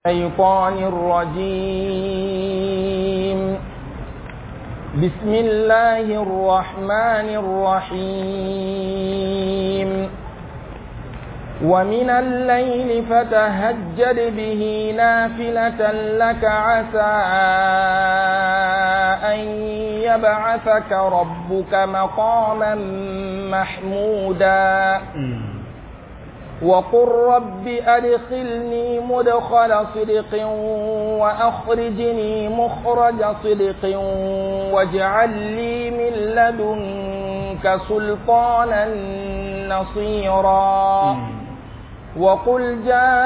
الشيطان الرجيم. بسم الله الرحمن الرحيم. ومن الليل فتهجد به نافلة لك عسى أن يبعثك ربك مقاما محمودا وقل رب أدخلني مدخل صدق وأخرجني مخرج صدق واجعل لي من لدنك سلطانا نصيرا وقل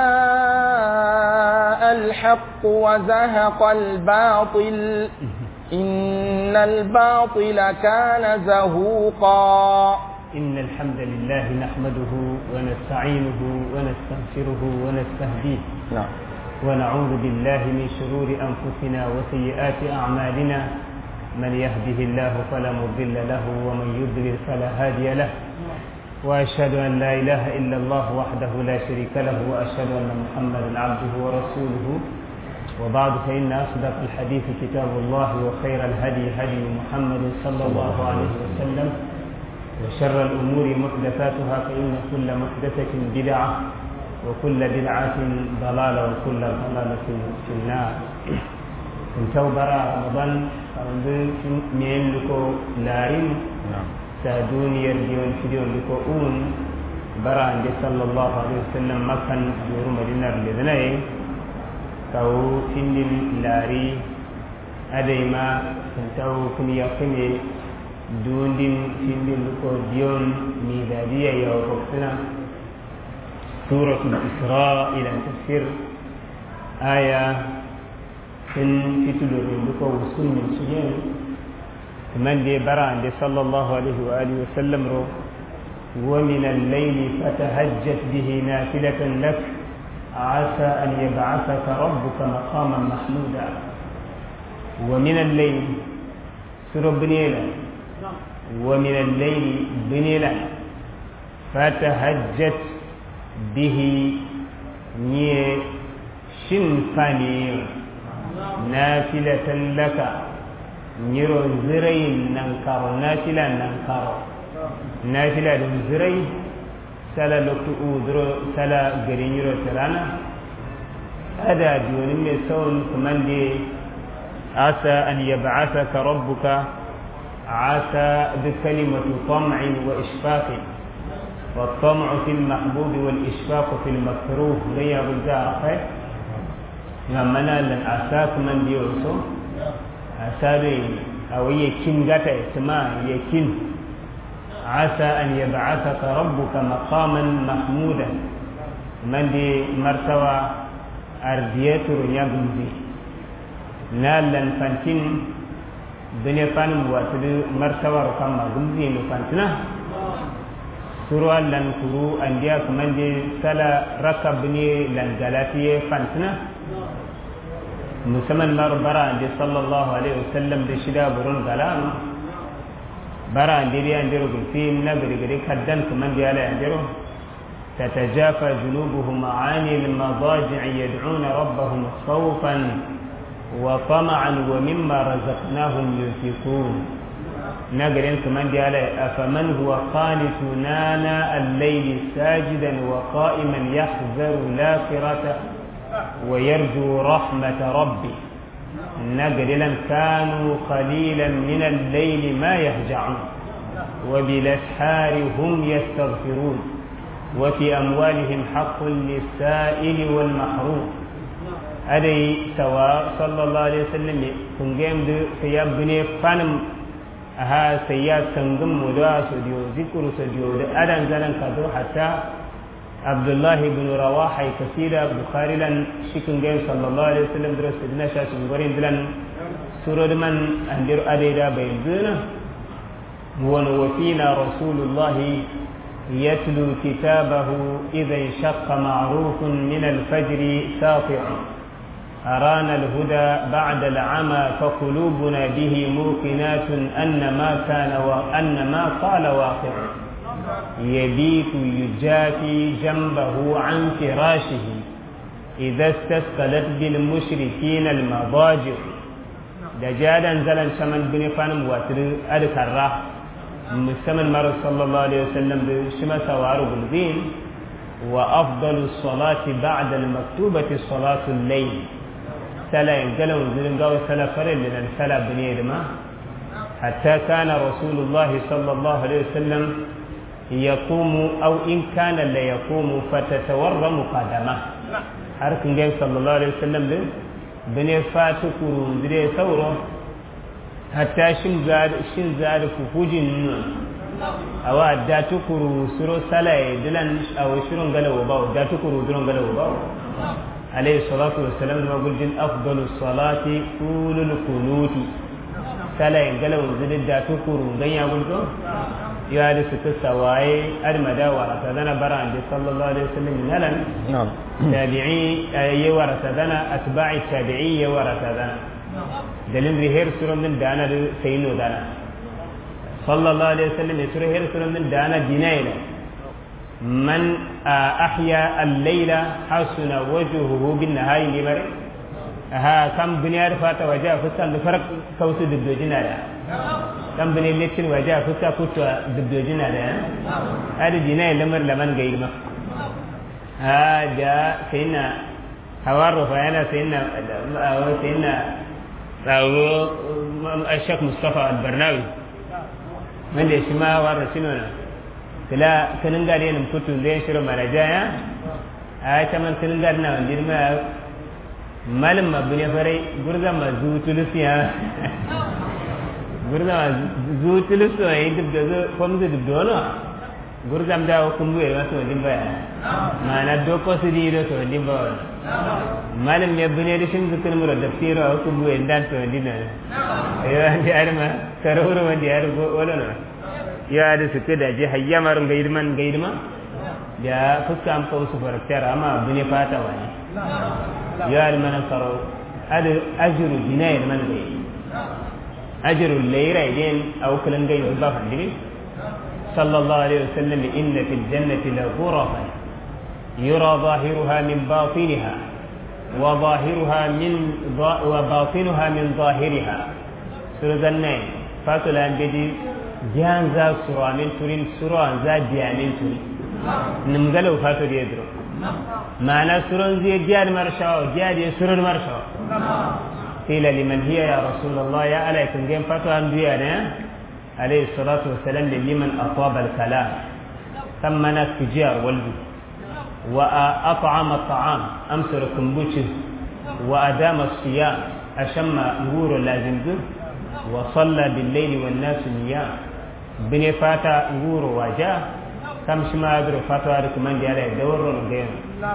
جاء الحق وزهق الباطل إن الباطل كان زهوقا. إن الحمد لله نحمده ونستعينه ونستغفره ونستهديه ونعوذ بالله من شرور أنفسنا وسيئات أعمالنا من يهده الله فلا مضل له ومن يضلل فلا هادي له وأشهد أن لا إله إلا الله وحده لا شريك له وأشهد أن محمدا عبده ورسوله وبعد فإن أصدق الحديث كتاب الله وخير الهدي هدي محمد صلى الله عليه وسلم وشر الأمور محدثاتها فإن كل محدثة بدعة وكل بدعة ضلالة وكل ضلالة في النار. كنتو برا رمضان فرندن مين لكو لارين سادون يرجون فيديون لكو برا عند صلى الله عليه وسلم مكان جور مدينة لذنائي كو فين لاري أديما كنتو كن يقيني دون فين لكو ديون ميلادية يوروبنا سورة الإسراء إلى تفسير آية إن تدور لكو وسن من سجين من دي برا عند صلى الله عليه وآله وسلم رو ومن الليل فتهجت به نافلة لك عسى أن يبعثك ربك مقاما محمودا. ومن الليل سورة بنيلة ومن الليل بنيلة فتهجت به شنفانير نافلة لك نيرو زرين ننكر نافلة ننكر نافلة زرين سلا لكتو أودرو سلا غرينيرو سرانا هذا دون سون كمان دي عسى أن يبعثك ربك عسى بكلمة طمع وإشفاق والطمع في المحبوب والإشفاق في المكروه غير الزارقة لما لن عساك من ديوسو عسى أو يكين غتا اسماء يكين عسى أن يبعثك ربك مقاما محمودا من دي مرتوى أرديتر يبنزي نالا فانتين دنيا فانم واتد مرتبة رقم غمزين فانتنا سورة لن كرو أنديا كمان دي سلا ركبني لن غلاتية فانتنا مسمى مر برا عند صلى الله عليه وسلم بشدا برون غلام برا عندي عندرو في نبري غري كدن كمان دي على عندرو تتجافى جنوبهم عن المضاجع يدعون ربهم خوفا وطمعا ومما رزقناهم ينفقون. نقرين كمان دي على أفمن هو قانت نانا الليل ساجدا وقائما يحذر الآخرة ويرجو رحمة ربي نقرين كانوا قليلا من الليل ما يهجعون وبالأسحار هم يستغفرون وفي أموالهم حق للسائل والمحروم. أدي سواء صلى الله عليه وسلم كنجم دو سياب بني فانم ها سياب سنجم مدعا سديو ذكر سديو أدن زلن كدو حتى عبد الله بن رواحة كثيرة بخاري لن شكنجم صلى الله عليه وسلم درس سيدنا شاسم غورين دلن سورة من أندر أدي دا بيزونا وفينا رسول الله يتلو كتابه إذا انشق معروف من الفجر ساطع أرانا الهدى بعد العمى فقلوبنا به موقنات أن ما قال واقع يبيت يجافي جنبه عن فراشه idza istasqalat bil mushrikeen al madaji da jadan zalan saman bin fanum watir adkarra musamman mar sallallahu alaihi wasallam bi shima sawaru bulbin wa afdalu salati ba'da al maktubati salatu al layl sala galau zirin gaw sala farin lin sala bini dama hatta kana rasulullah sallallahu alaihi wasallam يقوم أو إن كان لا يقوم فتتورم قدمه حرك جاي صلى الله عليه وسلم بني فاتكر ذري ثورة حتى شنزار فوجين أو داتكر سرو سلاي دلن أو شرون قالوا باو داتكر درون قالوا باو عليه الصلاة والسلام ما قلت أفضل الصلاة طول القنوت سلاي قالوا ذري داتكر غيا قلتوا يا هذا ستسوي أرمدا ورثنا بران صلى الله عليه وسلم نلن تابعي ورثنا أتباع التابعي ورثنا دليل رهير سورة من دانا سينو دانا صلى الله عليه وسلم يسوره هير سورة من دانا دينينا من أحيا الليلة حسن وجهه بالنهار لمرء ها كم بنيار فاتا وجاء فسان بفرق كوسو دبدوجنا كم بني ليتشن وجاء فسا كوتو دبدوجنا هذا ديناي لمر لمن غير ما هذا سيدنا حوار فانا سيدنا الشيخ مصطفى البرناوي من دي شما ورسينونا كلا كننغاري نم كوتو زين شرو مراجايا تمن كننغارنا وندير ما malum mabune farai gurza mazutulusiya gurza mazutulusu ay dibdo komze dibdono gurza mda kumbu e wato dimba mana do ko sidi do to dimba malum me bune dishin zikir muro dafiro kumbu e ndan to dina yo andi arma karuru wandi argo wala ya da suke da je hayyamar gaidma ya fuskam ko su faraktar amma bune fata wani يا المنصر هذا أجر جناية المنزل أجر الليلة يدين أو كلن جاي بالله عندي صلى الله عليه وسلم إن في الجنة لغرفا يرى ظاهرها من باطنها وباطنها من ظاهرها سورة النين فاتل أن بدي جان ذا سورة من ترين سورة ذا جان من ترين نمزلوا فاتل يدرو معنى سرون زي جاد مرشاو جاد سرون مرشاو قيل لمن هي يا رسول الله يا عليكم جيم فتوى أنبياء عليه الصلاة والسلام لمن أطاب الكلام ثم نسجار والبي وأطعم الطعام أمسر كمبوشه وأدام الصيام أشم نور لازم ذر وصلى بالليل والناس نيام بني فاتا نور وجاه كم شما أدرو فتوى من جاء دور غير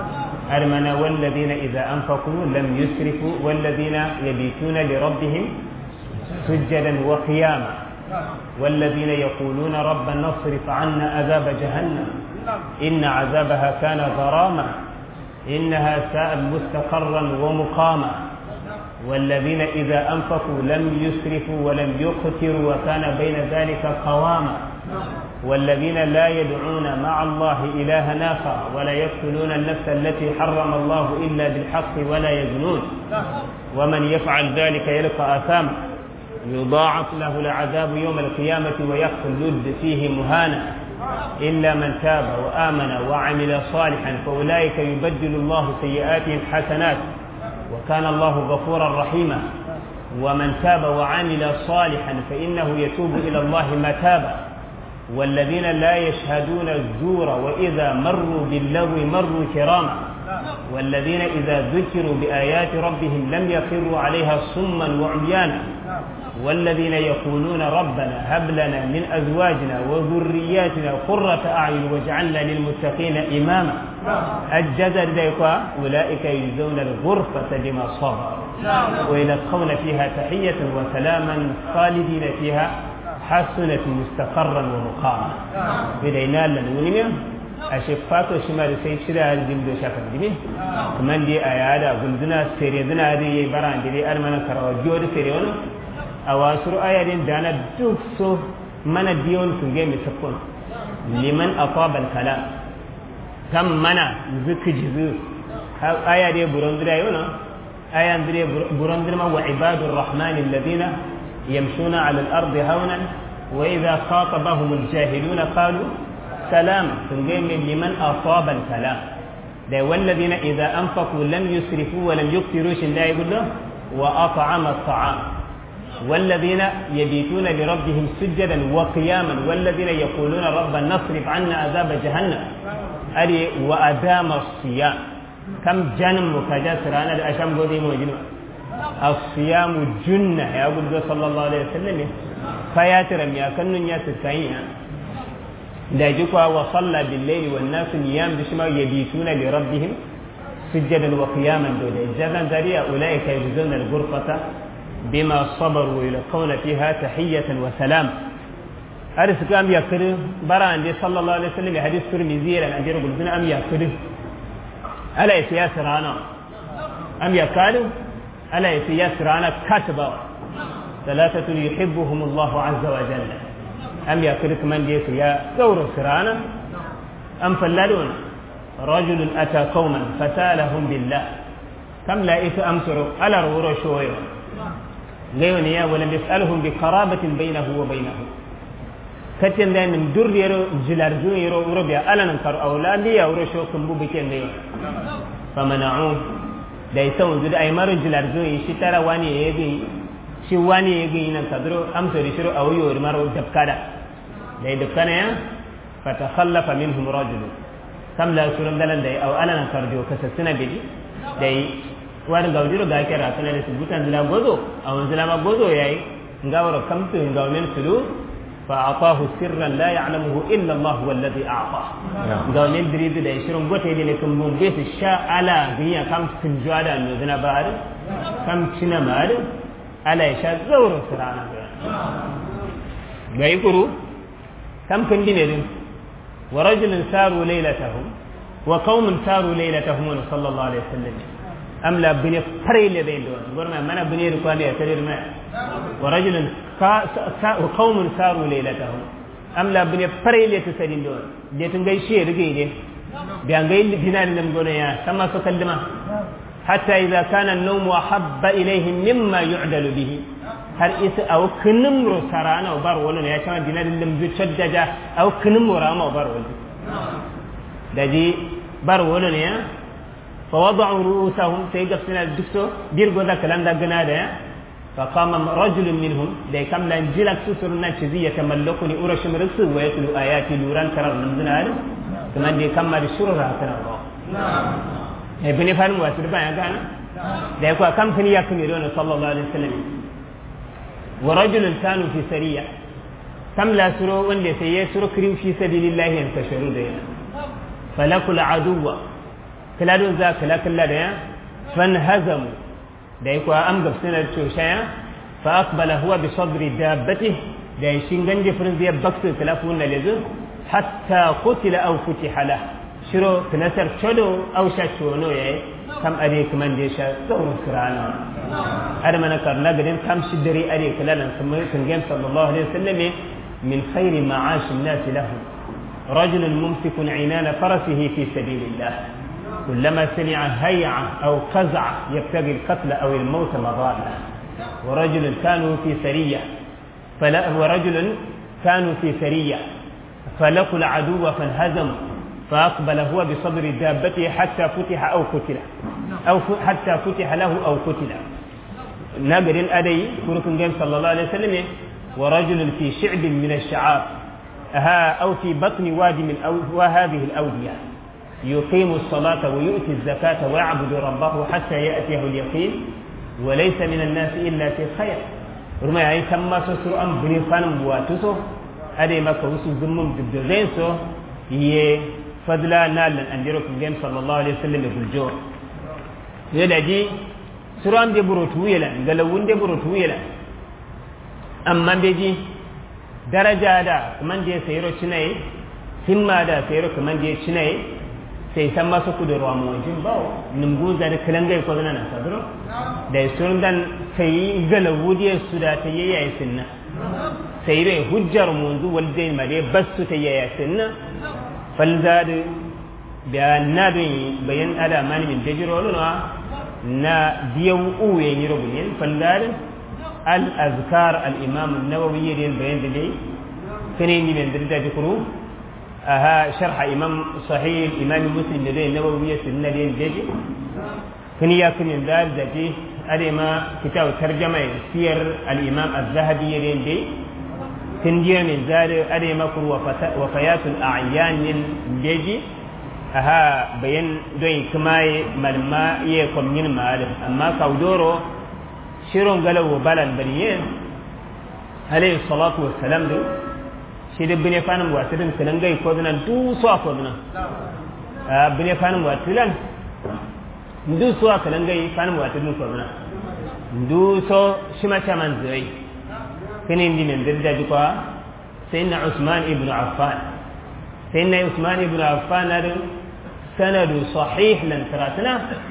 أرمنا والذين إذا أنفقوا لم يسرفوا والذين يبيتون لربهم سجدا وقياما والذين يقولون ربنا اصرف عنا عذاب جهنم إن عذابها كان غراما إنها ساءت مستقرا ومقاما والذين إذا أنفقوا لم يسرفوا ولم يقتروا وكان بين ذلك قواما والذين لا يدعون مع الله إلها آخر ولا يقتلون النفس التي حرم الله إلا بالحق ولا يزنون ومن يفعل ذلك يلقى آثاما يضاعف له العذاب يوم القيامة ويخلد فيه مهانا إلا من تاب وآمن وعمل صالحا فأولئك يبدل الله سيئاتهم حسنات وكان الله غفورا رحيما ومن تاب وعمل صالحا فإنه يتوب إلى الله متابا والذين لا يشهدون الزور وإذا مروا باللغو مروا كراما والذين إذا ذكروا بآيات ربهم لم يخروا عليها صما وعميانا والذين يقولون ربنا هب لنا من أزواجنا وذرياتنا قرة أعين واجعلنا للمتقين إماما الجزاء أولئك يجزون الغرفة بما صبروا ويلقون فيها تحية وسلاما خالدين فيها حسنة مستقرا ومقاما بدينا لنونيا أشفاك وشمال سيد شراء الجلد شافر جميل كمان دي آيادا قلدنا سيريدنا هذه بران دي أرمانا كراو جود سيريون أواسر آيادين دانا دوكسو من الديون سنجيم يسكون لمن أطاب الكلام كم منا ذك جزو aya de burondira yono aya andre burondira wa ibadur rahman alladhina yamshuna ala al-ardi hawnan wa idha khatabahum al-jahiluna qalu salam tungeme liman asaba al-kalam da walladhina idha anfaqu lam yusrifu wa lam yuqtiru shin da yaqulu wa at'ama at-ta'am والذين يبيتون لربهم سجدا وقياما والذين يقولون ربنا اصرف عنا عذاب جهنم أري وأدام الصيام كم جنم مكجسر أنا الأشام قديم وجنم الصيام جنة يا أبو صلى الله عليه وسلم فياترم يا كن ياسر كاين لا جكوا وصلى بالليل والناس نيام بشما يبيتون لربهم سجدا وقياما دول جزاء ذريا أولئك يجزون الغرفة بما صبروا يلقون فيها تحية وسلام أرس كام يكر بران دي صلى الله عليه وسلم حديث ترمذي لأن أجر قلنا أم يكر ألا يسياسرانا أم يكالوا ألا يسياسرانا كاتبا ثلاثة يحبهم الله عز وجل أم يكر كمان دي يا دور سرانا أم فلدون رجل أتى قوما فسالهم بالله كم لا أمسروا ألا رورو شوية غيونيا ولم يسألهم بقرابة بينه وبينه كتن دائما من در يرو جلارجو يرو ربيا ألا ننكر أولادي يا ورشو كمبو بكين دي فمنعوه دايسون زد أي مرو جلارجو يشترى واني يجي شواني يجي ننكدرو أمسر يشرو أو يور مرو دبكادا داي دبكانا يا فتخلف منهم رجل كم لا سورم دلن داي أو ألا ننكر جو كسسنا بدي داي wani gaudiro ga kira kana da subutan zila gozo a wanzu lama gozo yayi ngawara kamtu ngawmen sulu fa atahu sirran la ya'lamuhu illa Allah walladhi a'ta ngawmen diridu da shirin gote ne kun mun be su sha ala biya kam sun jwada no zina ba'ar kam cina mar ala ya sha zawro sirana gai kuru kam kun dine din wa rajulun saru laylatahum wa qaumun saru laylatahum sallallahu alaihi wasallam أم لا بني فريل بين دون قرنا منا بني ركواني يتدير ما ورجل وقوم ساروا ليلتهم أم لا بني فريل يتسدين دون جيتن جاي شيء رجيني بيان جاي بنان لم قلنا يا كما سكلمه حتى إذا كان النوم أحب إليهم مما يعدل به هل إس أو كنمر سرانا وبار ولنا يا كمان بنان لم يتشجج أو كنمر ما وبار ولنا دجي بار ولنا يا فوضعوا رؤوسهم سيجب سنة الدكتور بيرجو ذا كلام ذا جناده فقام رجل منهم ده كم لنجلك سسرنا شزية تملكني أورشم رسل ويتلو آياتي لوران كرر من ذنار كمان ده كم ما بشرور هاتنا الله ابن فهم واسربا يا كان ده يقول كم فني يكن يرون صلى الله عليه وسلم ورجل كانوا في سرية كم لا سروا وندي سيسروا كريم في سبيل الله ينتشروا ده فلكل عدو كلادون ذا كلا ده فانهزموا ده يكون أمجب سنة توشايا فأقبل هو بصدر دابته ده يشينغن جفرن زي بكس تلافون لذو حتى قتل أو فتح له شرو تنسر شدو أو شاشونو يا كم أريك من ديشا دور سرانا أرمنا كرنا قدين كم شدري أريك لنا سنجم صلى الله عليه وسلم من خير معاش الناس له رجل ممسك عنان فرسه في سبيل الله كلما سمع هيعة أو قزع يبتغي القتل أو الموت مضالا ورجل كانوا في سرية فلقوا العدو فانهزموا فأقبل هو بصدر دابته حتى فتح حتى فتح له أو قتل نقر الأدي كنكم جيم صلى الله عليه وسلم ورجل في شعب من الشعاب أو في بطن وادي من وهذه الأودية يقيم الصلاة ويؤتي الزكاة ويعبد ربه حتى يأتيه اليقين وليس من الناس إلا في خير رمى يعني كما سسر أم بنفان بواتسو أدي ما كوسو زمم بالدزينسو يفضلا نالا أنجركم جيم صلى الله عليه وسلم بالجور يدجي سرام دي بروتويلا قالوا دي بروتويلا أما بيجي درجة دا كمان دي سيرو شناي ثم دا سيرو كمان دي شناي sai san masu kudurwa mu wajen bawo numguza da kalangai ko zana na sadro da sun dan sai galawudiyar su da ta yayi sunna sai rai hujjar munzu walde mare basu ta yayi sunna falzad بأن بين هذا من تجربنا نا ديو أوي يربين فلذا الأذكار الإمام النووي يدين بين ذلك كنيني من ذلك ذكروا شرح إمام صحيح إمام مسلم يدين النووي سنة دين ذلك كنيا كنين ذلك أديما كتاب ترجمة سير الإمام الذهبي يدين ذلك كنيا من ذلك أديما كروا وفيات الأعيان ذلك بين دوين كماي ملما يكون من مال أما كودورو شيرون قالوا بالان بريين عليه الصلاة والسلام دو شيد بني فانم واتدن كلنجاي كودنا دو سوا كودنا بني فانم واتلان دو سوا كلنجاي فانم واتدن كودنا دو سو شما شمان زي كنين دي من درجة جوا سيدنا عثمان ابن عفان سيدنا عثمان ابن عفان هذا سند صحيح لن تراتنا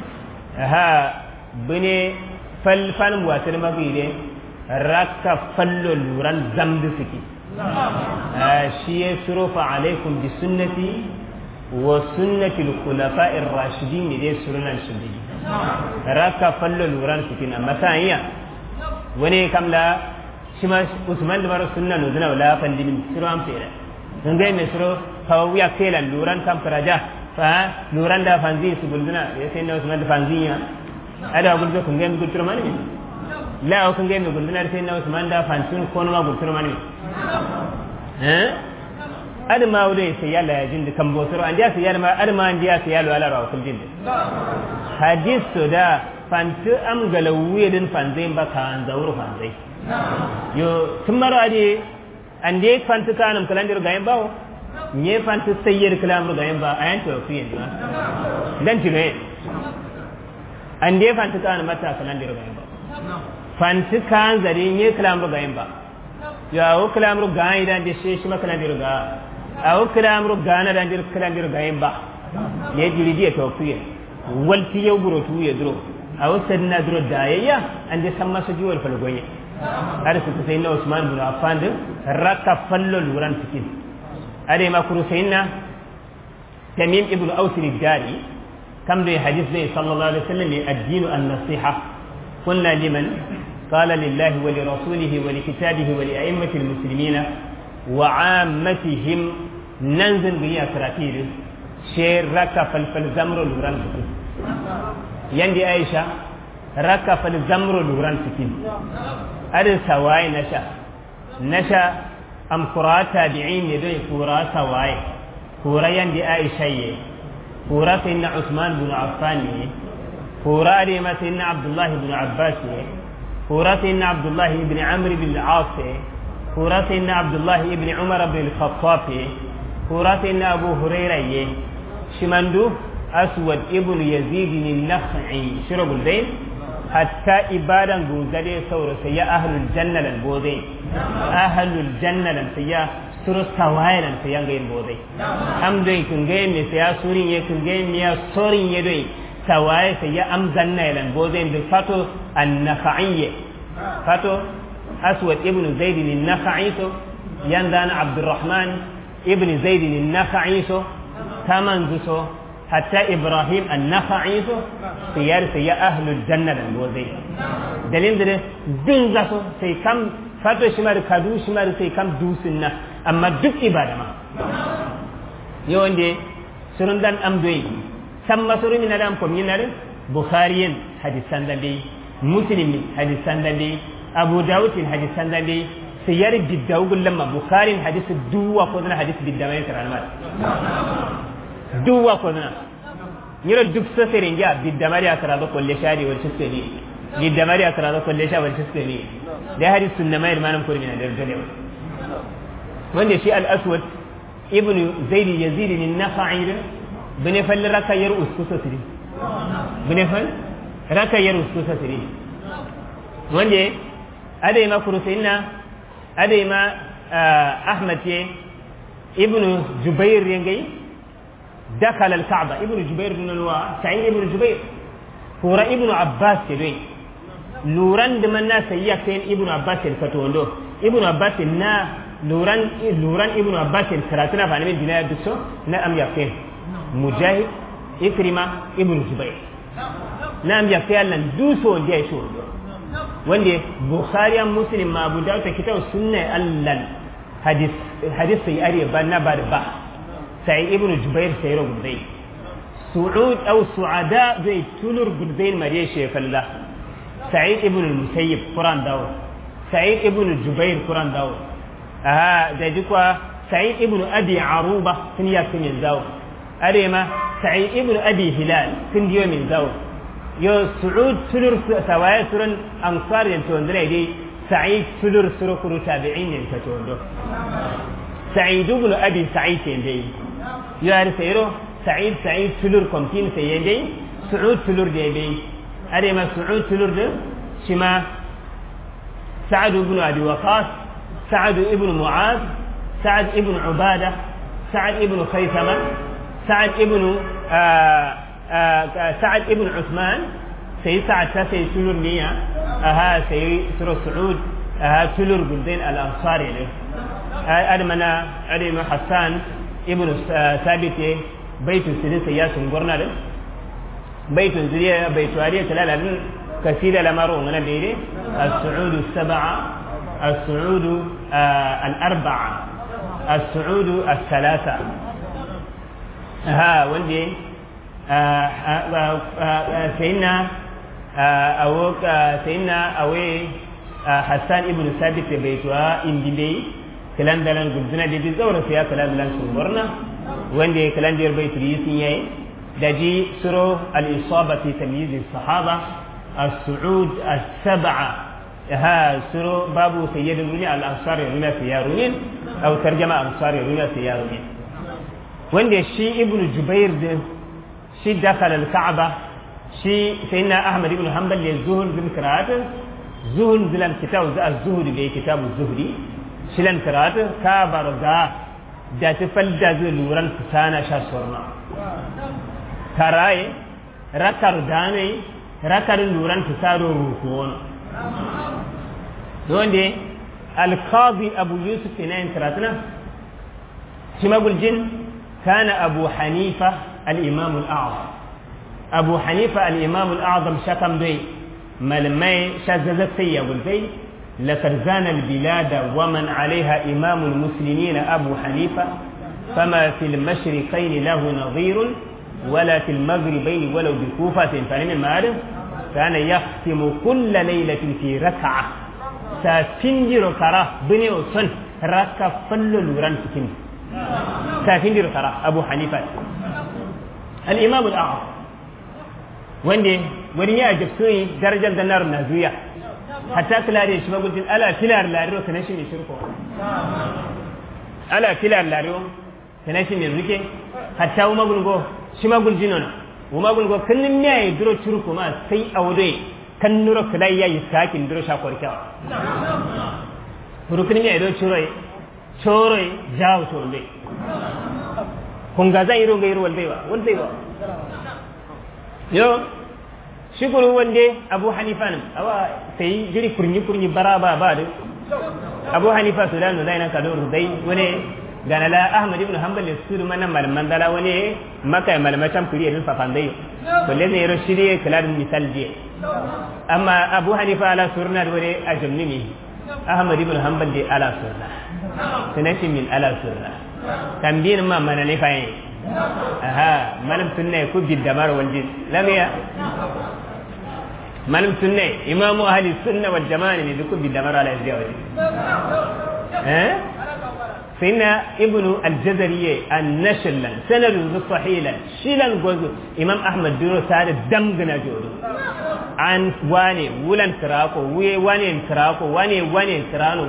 بني فالفان مواتر ما بيده ركا فلو لوران زمد سكي شيء سروف عليكم بسنتي وسنة الخلفاء الراشدين دي سرنا الشديد ركا فلو لوران سكي مثلا وني كملا شما عثمان دمر سنة نزنا ولا فندي من سروام سيرا نجاي مسرو فويا كيلا لوران كم كراجا فلوران دا فانزي سبلدنا يسين عثمان فانزيا ada agul ko ngem gultro mani la o ngem gultro na sen Usman da fansun kono ma gultro mani ada ma wude sai yalla ya jindi kambo soro anja sai yalla ma ada ma anja sai yalla ala rawa kul jindi hadis to da fantu am galawiye din fanzai ba kan zawru fanzai yo tumaro ade ande fantu kanam kalandir gayen bawo nye fantu sayyir kalam gayen ba ayan to fiyen dan tilo ande fanti kan mata kalan diro gayin ba fanti kan zari nye kalam ro gayin ba ya o kalam ro gayin dan de shi ma kalan diro ga a o kalam ro gana dan dir kalan diro gayin ba ye diri die to fiye walti ye guro tu ye dro a o sanna dro dayya ande samma su jiwal fal goye har su sayna Usman bin Affan de raka fallo luran tikin ade ma kuru sayna Tamim ibn Aus al-Dari كم ذي حديث ذي صلى الله عليه وسلم الدين النصيحة قلنا لمن قال لله ولرسوله ولكتابه ولأئمة المسلمين وعامتهم ننزل بيا كراتير شير ركا فالزمر لوران سكين يندي عائشة ركا فالزمر لوران سكين أرد سواي نشا أم قراء تابعين يدوي قراء سواي قراء يندي عائشة قراء سيدنا عثمان بن عفان قراء ريما سيدنا عبد الله بن عباس قراء سيدنا عبد الله بن عمرو بن العاص قراء سيدنا عبد الله بن عمر بن الخطاب قراء سيدنا أبو هريرة شمندو أسود ابن يزيد النخعي شرب البين حتى إبادا غوزالي سور سيا أهل الجنة للبوذي أهل الجنة للسيا سور سوائلا سيا غير بوذي أمدوي كنغي مسيا سورين يكنغي ميا سورين يدوي سوائي سيا أمزنة للبوذي بفتو النخعي فتو أسود ابن زيد النخعي يندان عبد الرحمن ابن زيد النخعي كمان زسو حتى إبراهيم النخعي سيار سيا أهل الجنة البوذي دليل ده دين زسو سي كم فتو شمار كدو شمار سي كم دوسنا أما دك إبادة ما يوم ده سرندان أمدوي سما سوري من الأم كم ينار بخاريين حديثان ده مسلم حديثان ده أبو داود حديثان ده سيار بالداوغ لما بخاري حديث دوا كذنا حديث بالدمائر كرامات دوا كذنا يرى دكتور سرينجا بالدمائر كرادو كل شيء والشسكني بالدمائر كرادو كل شيء والشسكني ده حديث النمائر ما نمكر من الرجال وين الشيء الأسود ابن زيد يزيد النخعي بنفل ركا يرؤس كسري بنفل ركا يرؤس كسري وين هذا ما كرسينا هذا ما أحمد ابن جبير ينجي دخل الكعبة ابن جبير بن الوا سعيد ابن جبير هو ابن عباس كذي لوران دمنا سيأكين ابن عباس الفتوندو ابن عباس نا لوران ابن عباس الكراتنا فأنا من دنيا دكتور نا أم يأكين mujahid ikrima ibn jubair nam ya fiyalan duso dia so wanda bukhari and muslim ma abu dawud kitab sunna allal hadith sai ari banna ba sai ibn jubair sai ro gudai su'ud aw su'ada zai tulur gudain mariya shekalla sa'id ibn al-musayyib quran dawo sa'id ibn jubair quran dawo da dikwa sa'id ibn abi aruba kun ya kun dawo arema sa'id ibn abi hilal kun diyo min dawo yo su'ud tulur sawaya surun ansar yanto ndare dai sa'id tulur surukuru tabi'in yanto tondo sa'id ibn abi sa'id dai yo ar sayro sa'id tulur komtin sai dai su'ud tulur dai arema su'ud tulur de shima sa'd ibn abi waqas sa'd ibn mu'adh sa'd ibn ubada sa'd ibn khaythama sa'd ibn uthman sai sa'd sai tulur niya sai sura su'ud tulur buldain al-ansari ne admana adima hassan ibn sabit baitu sidin ya sungurna da baitun zuriya baitu ariya talalalin kasida lamaru ngana dede as-su'ud as-sab'a as-su'ud al-arba'a as-su'ud as-thalatha wande sayna awe hassan ibn sabit baitu indinde kalandalan guduna de zawra fiya kalandalan sungurna wande kalandiyar baitu yisin yayi دجي سرو الإصابة في تمييز الصحابة السعود السبعة سرو بابو سيد الرمي الأنصار الرمي سيارين أو ترجمة أنصار الرمي سيارين وين شي ابن جبير شي دخل الكعبة شي سيدنا أحمد بن حنبل للزهد بالقراءات زهد زلم كتاب الزهد بي كتاب الزهدي شلن قراءات كابر ذا جات فلدز لوران فسانا شاسورنا karaye rakar dane rakar luran tsaro rukuwon donde al-qadi abu yusuf inayin karatuna shi maguljin kana abu hanifa al-imam al-a'zam abu hanifa al-imam al-a'zam shakam dai malmai shazazat sayya gulbai لقد زان البلاد ومن عليها إمام المسلمين أبو حنيفة فما في المشرقين له نظير ولا في المغربين ولو بكوفة فنم المعارف كان يختم كل ليلة في ركعة سافنجر كرا بني وصن ركع فلل رنسكين سافنجر كرا أبو حنيفة الإمام الأعظم وندي أجبسوي درجة النار نازوية حتى كلاري شما قلت ألا كلار لاريو كنشي من شركو ألا كلار لاريو كنشي من ركي حتى وما قلنقو shima guljinona wuma gulgo kannin miya duro churu kuma sai awde kan nuro kala yayi sakin duro sha korkawa burukin miya do choro jaw chorbe kunga zai ro gairo waldewa yo shukuru wande abu hanifa nan awa sai jiri kurni baraba ba da abu hanifa sudanu dai nan kador dai wani gana la ahmad ibn hanbal yasuru manan malaman dala wani maka malamatan kuri irin fafandai balle ne yaro shirye kaladin misal je amma abu hanifa ala surna wani ajamni ahmad ibn hanbal de ala surna tanashi min ala surna tambin ma mana ne fa malam sunna ku bidamar waljin lamiya malam sunna imamu ahli sunna wal jamaa ne ku bidamar ala jawazi سيدنا ابن الجزرية النشلا سند صحيلا شيلا غوزو إمام أحمد دينو سعد دمغنا جودو عن واني ولن كراكو واني كراكو واني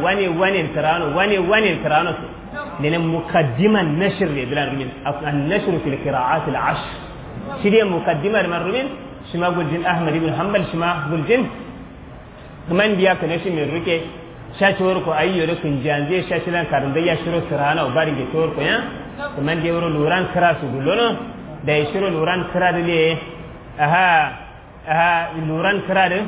كرانو لأن مقدمة النشر يدلان رمين النشر في القراءات العشر شديا مقدمة من رمين شما قل جن أحمد بن حنبل شما قل جن كمان بياك نشر من ركي shashewar ko ayyo da kun janje shashilan karin da ya shiro sirana o bari ge tor ko ya man de woro luran kra su gulono da ya shiro luran kra de le luran kra de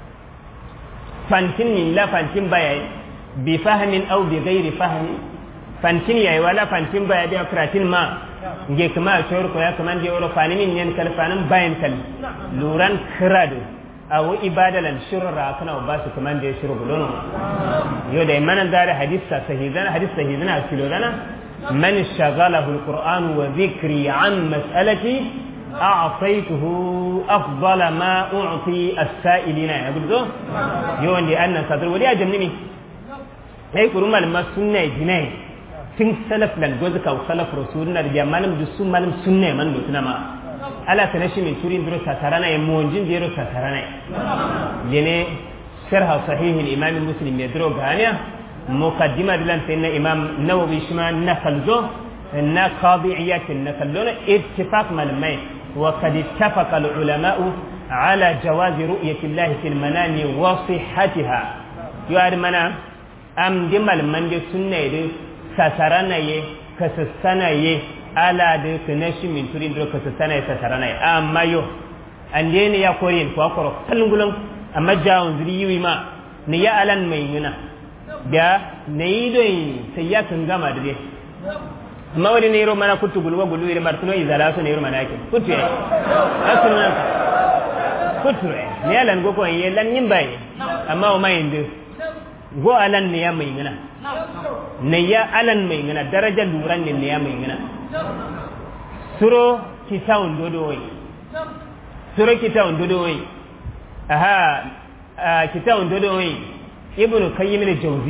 fantin min la fantin bayai bi fahmin aw bi ghairi fahmi fantin yayi wala fantin baya da kratin ma nge kuma shor ko ya kaman je woro fanimin yen kal fanin bayan kal luran krado awo ibadalan shurra kana ba su kaman da shuru bulono yo da manan da hadith sahihana kilodana man shaghalahu alquran wa dhikri an mas'alati a'taytuhu afdala ma u'ti as-sa'ilina yaqulu yo ndi anna sadr wali ajamni ay kurumal masunna jinai tin salaf lan gozka salaf rasuluna da malam dusu malam sunna man lutuna ma ala tanashi min turin duro satarana e monjin dero satarana lene sharh sahih al-imam muslim ne duro ganiya muqaddima dilan sayna imam nawawi shima nakalzo na qadi'iyat nakallona ittifaq malamai wa qad ittafaqa al-ulama ala jawaz ru'yati Allah fil manami wa sihhatiha yu'ad mana am dimal mande sunna de satarana ye kasassana ye ala de kanashi min turin do kasassana ye satarana ye amma yo ande ne ya korin ko akoro kalungulum amma jawon zuri ma ne ya alan mai yuna da ne yido sai ya kan gama da dai amma wani ne ro mana kutu gulwa gulu ire martuno izala so ne ro mana yake kutu asuna kutu ne alan go ko ye lan yin bai amma o mai inde go alan ne ya mai yuna ne ya alan mai yuna daraja luran ne ya mai yuna suro kitawun dodowai suro kitawun dodowai aha kitawun dodowai ibnu qayyim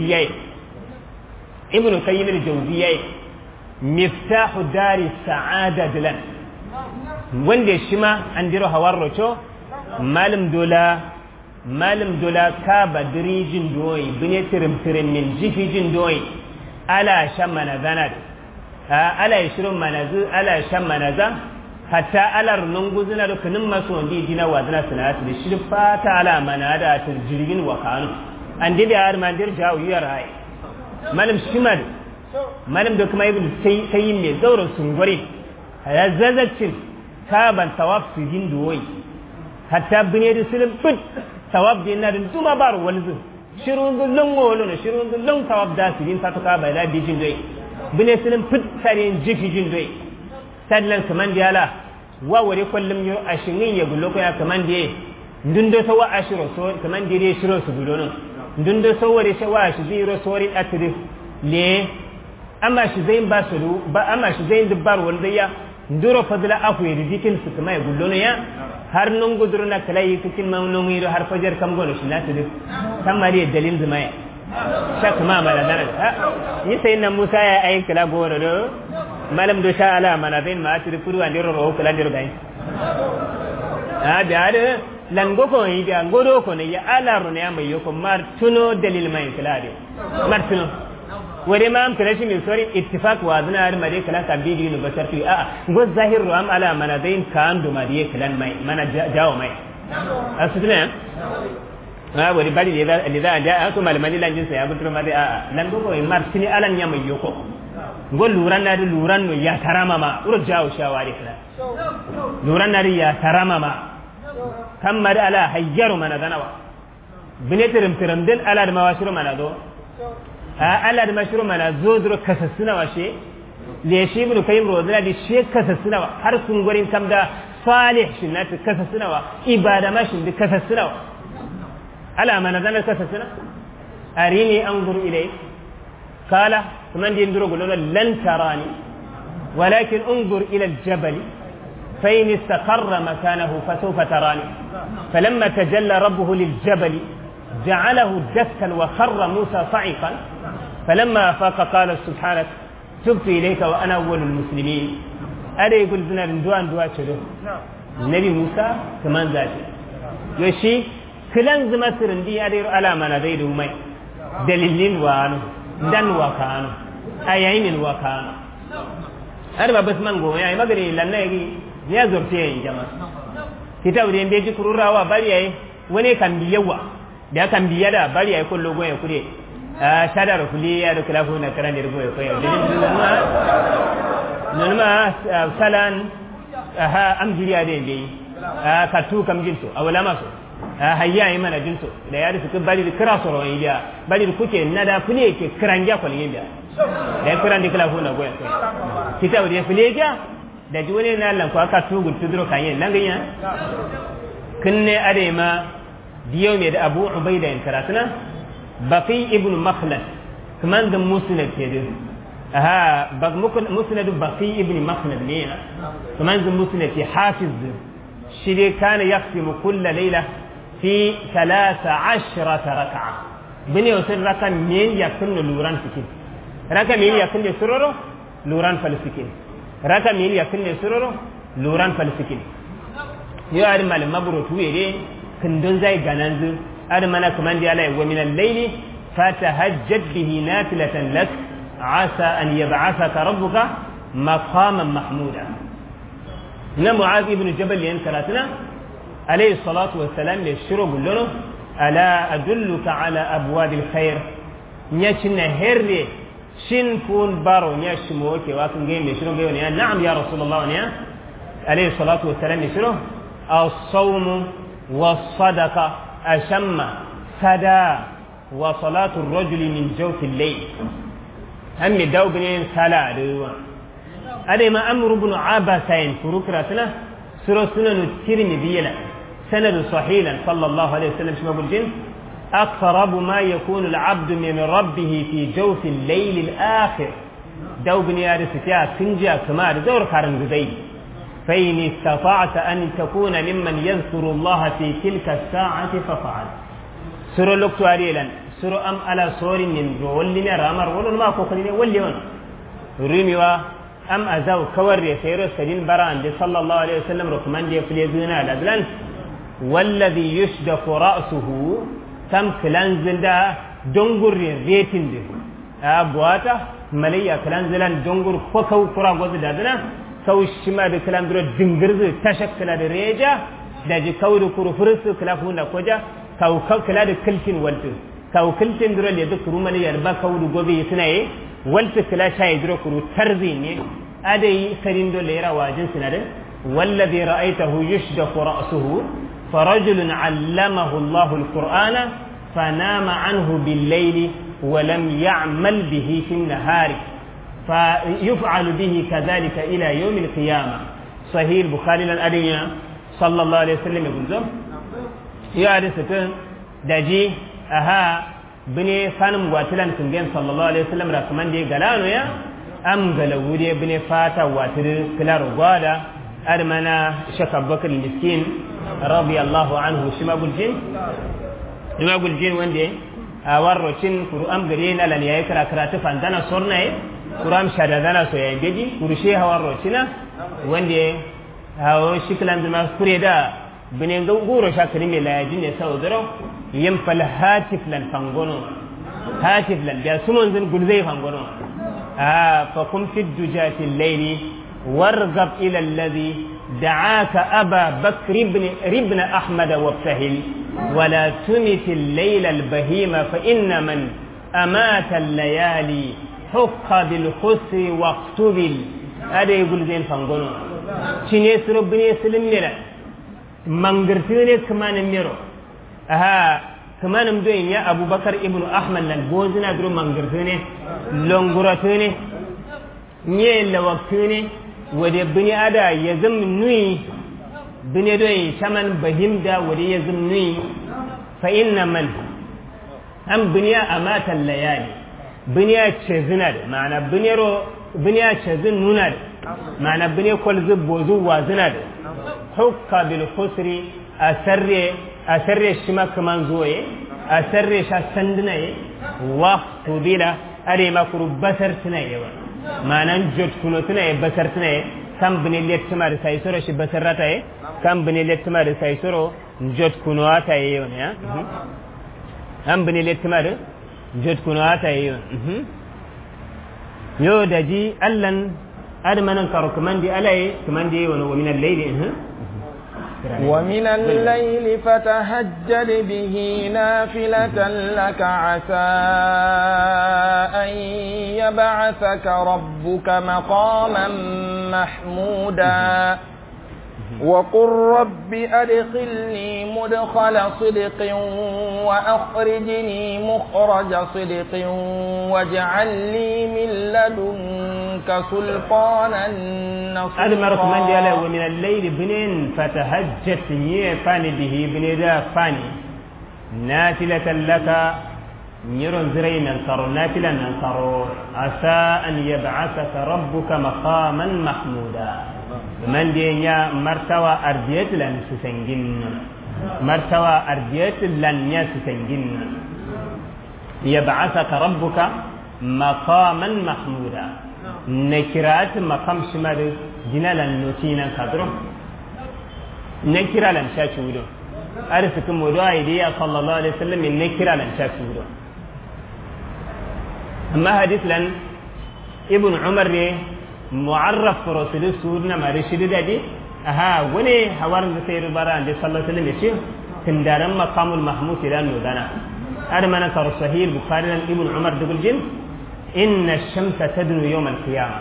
al-jawziyyah miftahu dari sa'ada dilan wanda shi ma an diro hawar rocho malam dola ka badrijin doyi bine tirim min jifijin doyi ala shamana zanad ala yishrum manazu ala shamanaza hatta alar nunguzuna da kunin masu wanda dina wazana sanatu da shi fata ala manada ta jirgin wakanu an dide har mandir jawu yarai malam shimad malam da kuma ibn sayyin ne zauren sungure ya zazacin kaban tawaf su jin doyi hatta bine da sulun fit tawaf din na din tuma bar walzu shirun gullun wolo ne shirun gullun tawaf da su jin ta ka ba da bijin doyi bine sulun fit tarin jifijin doyi sallan kaman diala wa wari kullum yo ashinin ya gullo ko ya kaman die ndundo to wa ashiro so kaman dire shiro su gulono ndundo so wari se wa shi ziro sori atri le amma shi zain ba su ba amma shi zain dubbar wanda ya nduro fadla afu yi dikin su kuma ya gullono ya har nun guduru na kalai cikin maunon yiro har fajar kam gono shi na tudu kamari dalil zumaya shak ma mala dara yi sai nan Musa ya ayi kala goro do malam do sha ala mana zain ma atri fudu an diro ro kala diro gai da lango ko yi da ngodo ko ne ya ala ro ne mai yoko mar tuno dalil mai kala de mar tuno wore ma am kalashi min sori ittifaq wa zina har mare kala ka bi dinu basar fi a go zahir ro am ala mana zain kan do mariye kalan mai mana jawo mai asudina wore bari da da to malamani lanjin sa ya butro ma a lango ko mar tini alan ya mai yoko go luran na luran no ya tarama ma uro jawo shawari kala luran na ya tarama ma kamar ala hayyaru mana danawa binetirim tiramdin ala da mawashiru mana zo ala da mashiru mana zo duro kasassuna washe le shi ibn kayyim rodina di she kasassuna har sun gurin kamda salih shinnati kasassuna wa ibada mashin di kasassuna ala mana dana kasassuna arini anzur ilay kala man din duro gulo lan tarani walakin انظر الى الجبل فإن استقر مكانه فسوف تراني فلما تجلى ربه للجبل جعله دكا وخر موسى صعقا فلما أفاق قال سبحانك تبت إليك وأنا أول المسلمين ألا يقول لنا دوان شده النبي موسى كمان ذاتي يوشي كلان زمسر دي أدير على من أدير ومي دليلين وانو دن وكانو أيين وكانو أنا بس منغو يعني ما قري لنا يجي ya zorte yayin jama'a kitabu da ji kururawa bari yayi wani kan biyawa da kan biyada bari yayi kullu goye kure shadar kuliya da kalafu na karan da goye koyo nan ma salan aha amjiriya da dai katu kam jinto awala maso hayya yi mana jinto da ya rufe bari da kira soro yiya bari da kuke nada kune ke kiranja kwalin da da kuran dikla huna goya kitabu da filega da jiwone na lan ko aka tugu tudro kanye langanya kinne arema diyo ne da Abu Ubaida in karatuna Baqi ibn Makhlad kaman da musnad ke din baq musnad Baqi ibn Makhlad ne kaman da musnad fi hafiz shi kana yaqsimu kull layla fi 13 rak'a bini wasu raka min yakun luran fikin raka min yakun da suroro luran falsikin raka min yakun da suroro luran falsikin yo ari mal mabru tuwede kindon zai gananzu ari mana kaman da Allah ya min al-layli fatahajjad bihi nafilatan lak asa an yab'athaka rabbuka maqaman mahmuda na Mu'adh ibn Jabal yan karatuna alayhi salatu wassalam le shiro bullono ألا أدلك على أبواب الخير نيشنا هري شن كون بارو نيشمو كي واكن جيم يشرو جيم نعم يا رسول الله عليه الصلاة والسلام يشرو الصوم والصدقة أشم سدا وصلاة الرجل من جوف الليل هم يداو بنين صلاة هذا ما أمر بن عباسين فروكراتنا سورة سنن الترمذي سند صحيحا صلى الله عليه وسلم شما بالجن أقرب ما يكون العبد من ربه في جوف الليل الآخر دو بنيار ستيا سنجا كمار دور خارن زي فإن استطعت أن تكون ممن يذكر الله في تلك الساعة ففعل سورة لقطة عريلا سورة أم على سور من ولنا رامر ولن ما فوقنا وليون رميوا أم أزاو كوري سيرو سجين بران دي صلى الله عليه وسلم ركمان دي فليزونا الأدلان والذي يشدف رأسه تم كلانزل دا دنگر ريتين دي أبواتا مليا كلانزلان دنگر فكو كرا غوز دادنا كو الشما دي كلام درو دنگرز تشكل دي ريجا دا جي كو دي كرو فرس كلافونا كوجا كو كلا دي كلتين والتو كو كلتين درو اللي دكرو مليا ربا كو دي غوبي يسنعي والت كلا شاي درو كرو ترزيني أدي سرين دو ليرا واجن سنادن والذي رأيته يشدف رأسه فرجل علمه الله القرآن فنام عنه بالليل ولم يعمل به في النهار فيفعل به كذلك إلى يوم القيامة صحيح البخاري الأدنيا صلى الله عليه وسلم يقول ذلك يا رسول دجي أها بني فانم واتلان كنجين صلى الله عليه وسلم ركمان دي قلانو يا أم قلو دي بني فاتا واتر كلارو قوالا أرمنا شك بكر المسكين رضي الله عنه شما قل جين وندي أورو شن قرآن قرين ألا نيكرا كراتف عندنا صورنا قرآن شهدنا سويا بيجي ورشيها ورو شنا وندي هاو شكلا عندما كريدا بنين غورو شاكرين لا يجين يسودرو ينفل هاتف لن فانغونو هاتف لن جاسمون زن قل زي فانغونو فقم في الدجاة الليل وارغب إلى الذي دعاك أبا بكر ابن أحمد وابتهل ولا تمت الليل البهيم فإن من أمات الليالي حق بالخسر واقتبل هذا يقول زين فانقونو شنيس ربني يسلم لنا منغرتوني كمان ميرو كمان مدوين يا أبو بكر ابن أحمد لنبوزنا درو منغرتوني لنغرتوني نيل لوقتوني wadda bini ada ya zama nui bini doyi shaman bahim da wadda ya zama nui fa inna man an biniya a matan layali biniya ce zina da ma'ana biniya ce zin nuna da ma'ana biniya kwalzi bozu wa zina da hukka bil khusri a sarre shi makaman zoye a sarre sha sanduna ye wa tubila are makuru basar tuna yawa manan jot kuno tuna e basar tuna e kam bini lettuma da sai soro shi basar rata e kam bini lettuma da sai soro jot kuno ata e yon ya kam bini lettuma da jot kuno ata e yon yo daji allan admanan karo kamandi alai kamandi wono min al-layli ومن الليل فتهجد به نافلة لك عسى أن يبعثك ربك مقاما محمودا وقل رب أدخلني مدخل صدق وأخرجني مخرج صدق واجعل لي من لدنك سلطانا نصيرا. أدمرك من دياله ومن الليل بنين فتهجت فاني به بنيدا فاني نافلة لك نيرون زرين ننصر نافلة ننصر عسى أن يبعثك ربك مقاما محمودا. من دينيا مرتوى أرضيت لن سسنجن مرتوى أرضيت لن يسسنجن يبعثك ربك مقاما محمودا. نكرات مقام شمال جنالا نوتينا كدرو نكرا لن شاشودو أرسكم ودعا إليه صلى الله عليه وسلم نكرا لن شاشودو. أما حديث لن ابن عمر معرف رسول سورنا ما رشيد دادي وني حوارن سير بران دي صلى الله عليه وسلم يشير كندارم مقام المحمود إلى نودانا. أرمنا تر صحيح البخاري ابن عمر دقل جن إن الشمس تدنو يوم القيامة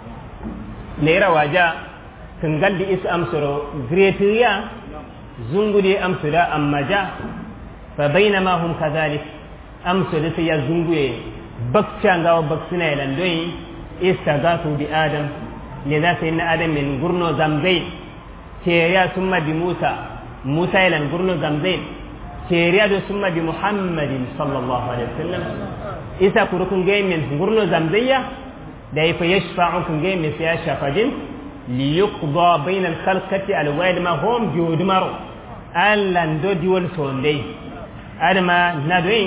نيرا واجا كنقل دي إس أمسرو غريتريا زنغو دي أمسرا أما جا فبينما هم كذلك أمسر سيا زنغو بكتشانغا وبكسنا يلندوي استغاثوا بآدم لذا سيدنا آدم من قرنو زمزين تيريا ثم بموسى موسى يلن قرنو زمزين تيريا ثم بمحمد صلى الله عليه وسلم إذا كركن جاي من قرنو زمزية ده فيشفعكم جاي من سياشة فجن ليقضى بين الخلقة الوالد ما هم جود مرو ألا ندو ديول سوندي أدما ندوين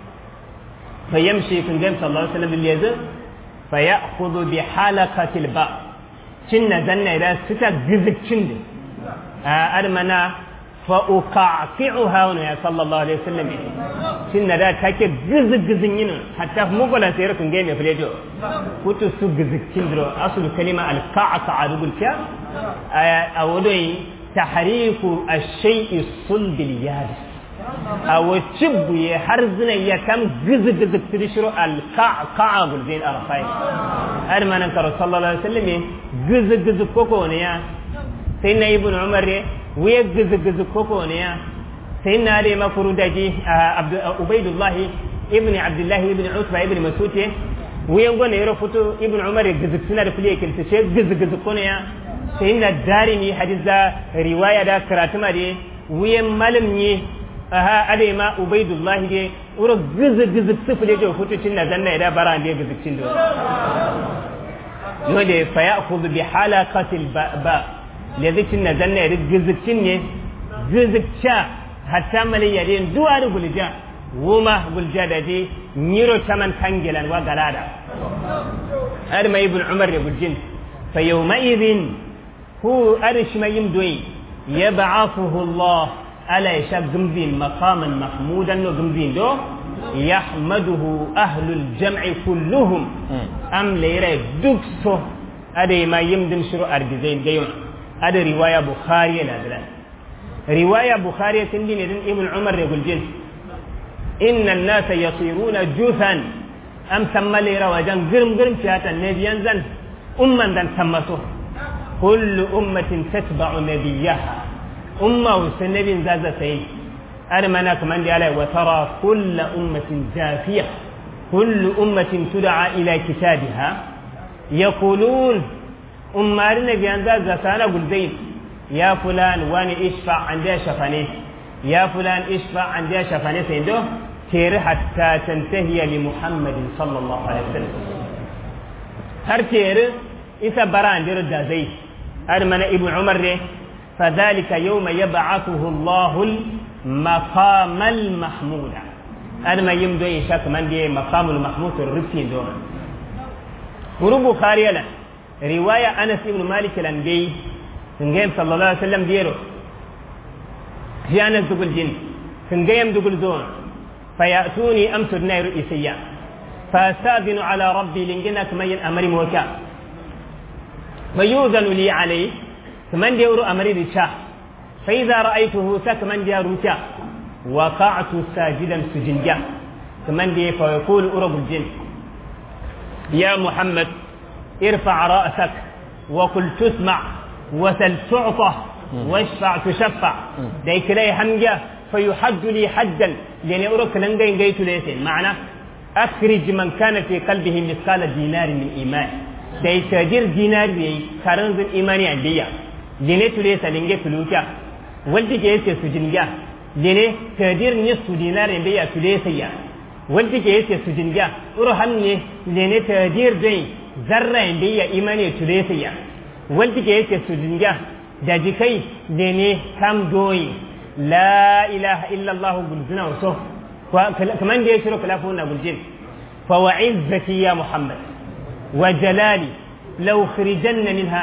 فيمشي كن جاي صلى الله عليه وسلم باليزر فيأخذ بحلقة الباء شنة زنة إذا ستا جزك شند أدمنا فأقعقعها هنا صلى الله عليه وسلم شنة دا تاكي جزك جزنين حتى مقولا سيركم جيمي في اليجو كنت سو جزك شندرو أصل كلمة القعقع رجل كا أولوي تحريك الشيء الصلب اليابس أو تشب يحرزنا يكم جزء تدشرو القعقع بالزين أرفاي أرمى نكر صلى الله عليه وسلم جزء كوكونيا سيدنا ابن عمر ويا جزء كوكونيا سيدنا علي مفرودجي عبيد الله ابن عبد الله ابن عتبة ابن مسعود وينقول يرفض ابن عمر جزء سنة فليه كل شيء جزء كونيا سيدنا الدارمي حديث رواية دا كراتما دي ويملمني أدي ما عبيد الله دي ورا جزء سفلي جو فتوشنا زنا إذا بران دي جزء شندو نودي فيأخذ بحلقة الباء الذي شنا زنا إذا جزء شني جزء شا حتى ملي يدين دوار بلجا وما بلجا دي نيرو ثمن كانجلا وغلادا أرمى ابن عمر يقول جن فيومئذ هو أرش ما يمدوي يبعثه الله ألا يشاب جمزين مقاما محمودا وجمزين دو يحمده أهل الجمع كلهم أم ليرى دكسو أدي ما يمدن شرو أرجزين جيون أدي رواية بخاري لازلان رواية بخاري تندين إذن ابن عمر يقول جن إن الناس يصيرون جثا أم سمى ليرى وجن قرم فيها النبيان زن ذن سمسوه كل أمة تتبع نبيها أمة والنبي زازة سيد أرمنا كمان دي عليه وترى كل أمة جافية كل أمة تدعى إلى كتابها يقولون أمارنا بأن زازة سانا قل زيد يا فلان واني اشفع عندها شفاني يا فلان اشفع عندها شفاني سيدو كير حتى تنتهي لمحمد صلى الله عليه وسلم هر كير إذا بران دير الدازي أرمنا ابن عمر فذلك يوم يبعثه الله المقام المحمود أرمى يمدو يشاك من دي مقام المحمود الرسين دون وربو خاريلا رواية أنس ابن مالك الأنبي كنجيم صلى الله عليه وسلم ديرو في أنس دقل جن كنجيم دقل زون فيأتوني أمسر نير إسيا فأستاذن على ربي لنجنا كمين أمري موكا فيوذن لي عليه كمن ديرو أمري رشاه فإذا رأيته سكمن ديرو رشاه وقعت ساجدا سجنجا كمن دي فيقول أرب الجن يا محمد ارفع رأسك وقل تسمع وسل تعطى واشفع تشفع داي كلاي حمجة فيحد لي حدا لأن أروك لنجين جيت ليسين معنى أخرج من كان في قلبه مثقال دينار من إيمان داي تاجر دينار بي كارنز الإيمان عندي لأن تليسا لنجي تلوكا والدي جيت سجنجا لأن تاجر نصف دينار بي تليسا والدي جيت سجنجا أروحني لأن تاجر دي ذرة بي إيمان تليسا والدي جيت سجنجا daji kai da ne kam doyi la ilaha illallah gulzina wasu kaman da ya shiro kalafu na guljin fa wa izzati ya muhammad wa jalali law khrijanna minha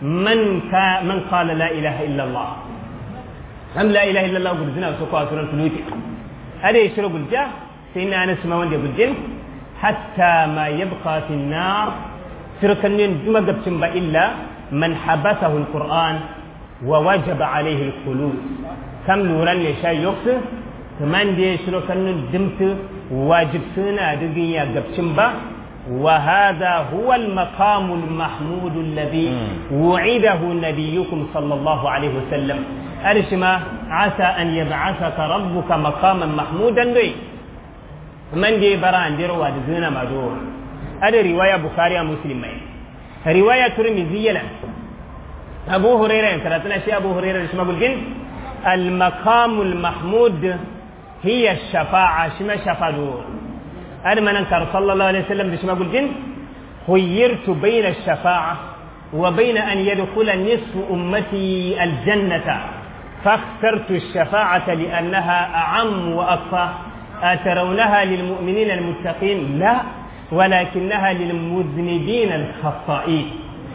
man qala la ilaha illallah am la ilaha illallah gulzina wasu ko suran tuluti ade ya shiro gulja sai na anas ma wanda guljin hatta ma yabqa fi an-nar shirkan duma gabcin ba illa man habasahu al-qur'an ووجب عليه الخلود كم نوران يشاء يقص كمان دي شلو كانوا دمت واجب سنة دقيا قبشنبا وهذا هو المقام المحمود الذي وعده نبيكم صلى الله عليه وسلم أرشما عسى أن يبعثك ربك مقاما محمودا لي من دي بران دي رواد زنا مدور هذه رواية بخاري مسلم رواية ترمزية أبو هريرة كراتنا شيء أبو هريرة شما قلت المقام المحمود هي الشفاعة شما شفاعة هذا ما ننكر صلى الله عليه وسلم شما قلت خيرت بين الشفاعة وبين أن يدخل نصف أمتي الجنة فاخترت الشفاعة لأنها أعم وأقصى أترونها للمؤمنين المتقين لا ولكنها للمذنبين الخطائين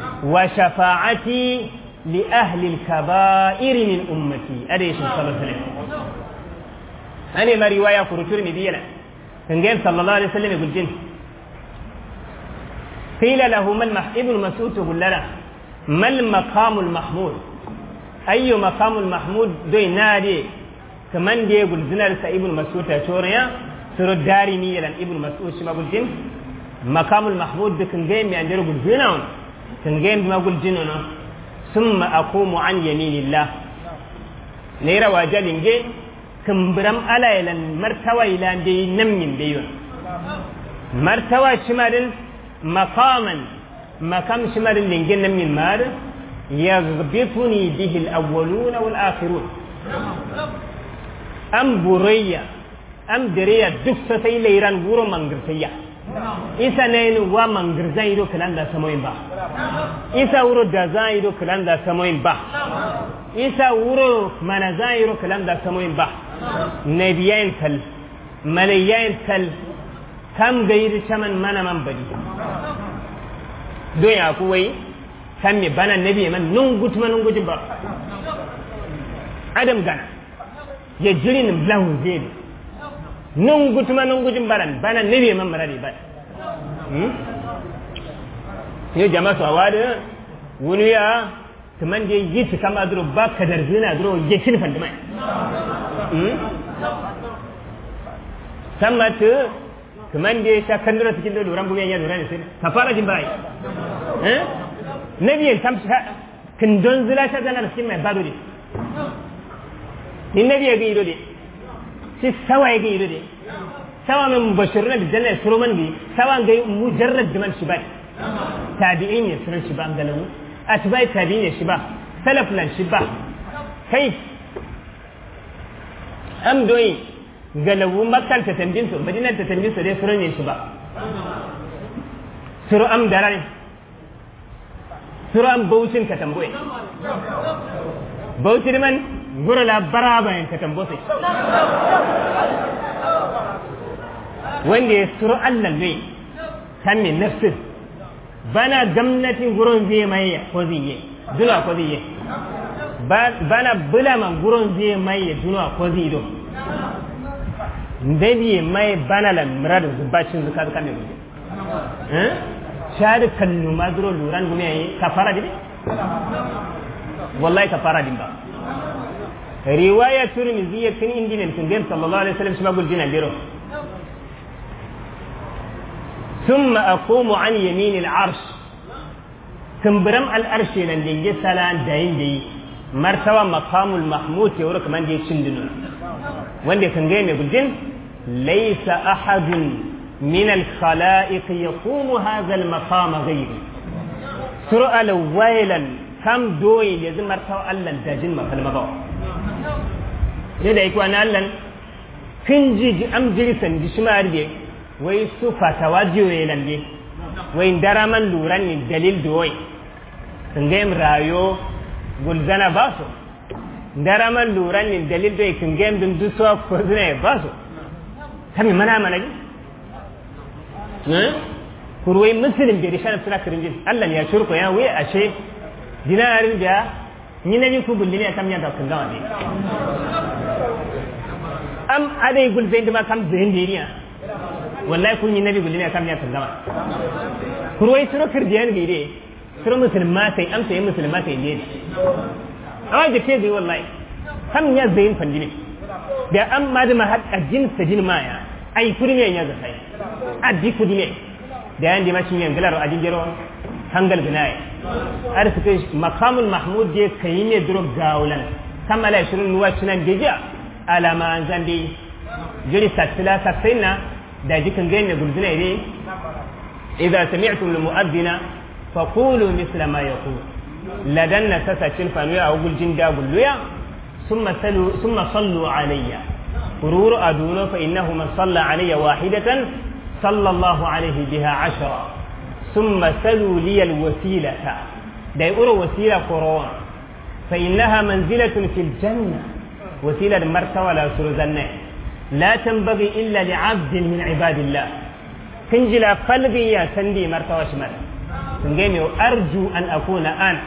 وشفاعتي لأهل الكبائر من أمتي أليس صلى الله عليه وسلم أنا ما رواية كرتور نبينا كان صلى الله عليه وسلم يقول جن قيل له ما ابن مسعود يقول لنا ما المقام المحمود أي مقام المحمود دوي نادي كمان دي يقول زنا ابن مسعود تشوريا سر الداري ميلا ابن مسعود شما يقول جن مقام المحمود كان جاي من عنده يقول زنا كان جاي ما يقول جننا ثم أقوم عن يمين الله نيرا واجل إنجي كمبرم على إلى مرتوى إلى دي نمين ديون مرتوى شمال مقام شمال إنجي نمين مار يغبطني به الأولون والآخرون أم برية أم درية دفة إليران ورو منغرسية isa nayin wa mangirzan ido kalan da samoyin ba isa wuro da zan ido kalan da samoyin ba isa wuro mana zan ido kalan da samoyin ba nabiyan kal malayan kal kam gairi chaman mana man badi don ya kuwai kan me bana nabi man nungut manungujin ba adam gana ya jirin blahu zai nungut manungujin baran bana nabi man marari ba yo jama so awade woni ya kaman je yitti kam adro ba kadar zina adro yekin fande mai samatu kaman je shakandura cikin da duran bumiya ya duran sai kafara jin bai nabi tam kin don zila ta zanar cikin mai bado de ni nabi ya ga ido de si sawa ya ga ido de سواء من مبشرين بالجنة يسرون بي سواء جاي مجرد من شباب تابعين يسرون شباب قالوا أتباع تابعين شباب سلف لن شباب كيف أم دوي قالوا مكة تتنجنسوا مدينة تتنجنسوا دي سرون شباب سرو أم داراني سرو أم بوشن كتنبوي بوشن من قرر لا برابا كتنبوسي wanda ya suru Allah ne kan min nafsin bana gwamnatin gurin zai mai ko zai yi duna ko zai yi bana bulaman gurin zai mai duna ko zai do ndai mai bana la murad zubacin zakar kan ne shahada kallu madro luran gume yi kafara dibi wallahi kafara dimba riwaya turmizi kin indinen tungem sallallahu alaihi wasallam shi magul dinan biro ثم أقوم عن يمين العرش كمبرم الأرش لندي سلان دين دي martaba maqamul mahmud ke wuri kaman da ya cindinu wanda kan ga mai guljin laysa ahadun min al khalaiq yaqumu hadha al maqam ghayri sur'a wailan kam doyi ya zama martaba Allah da jin makalma ba ne da ikwa na Allah kin ji am jirisan di shimar de wai su fatawa jiwe lande wai daraman luran ni dalil doyi kingem rayo gulzana baso daraman luran ni dalil doyi kingem dun duso ko zune baso kami mana mana ji kurwai muslim bi rishan sura kirinjin Allah ya shurko ya wai ashe dinarin da ni nabi ku bulli ne kam ya da kun gawa ne am adai gul zain da kam zain diniya wallahi kun ni nabi bulli ne kam ya kun gawa kurwai sura kirdiyan gide sura musulmatai am sai musulmatai ne awa da ke gai wallahi kam ya zain fandine da am ma da mahad ajin sajin maya ai kurme ya ga sai addi kudine da yan di mashin yan galar ajin jero hangal binaye ar suke maqamul mahmud je kayine duro gawlan kamala 20 nuwa sunan geja alama an zandi jiri satila satina da jikin gaine gulduna ne idza sami'tum al mu'adhdhina faqulu mithla ma yaqul ladanna sasatin fanuya aw guljin da gulluya thumma sallu alayya qururu aduna fa innahu man salla alayya wahidatan sallallahu alayhi biha 10 ثم سلوا لي الوسيلة دا يقول وسيلة قرون فإنها منزلة في الجنة وسيلة مرتوى لا سرزنة لا تنبغي إلا لعبد من عباد الله كنجل قلبي يا سندي مرتوى شمال نجيني أرجو أن أكون أنا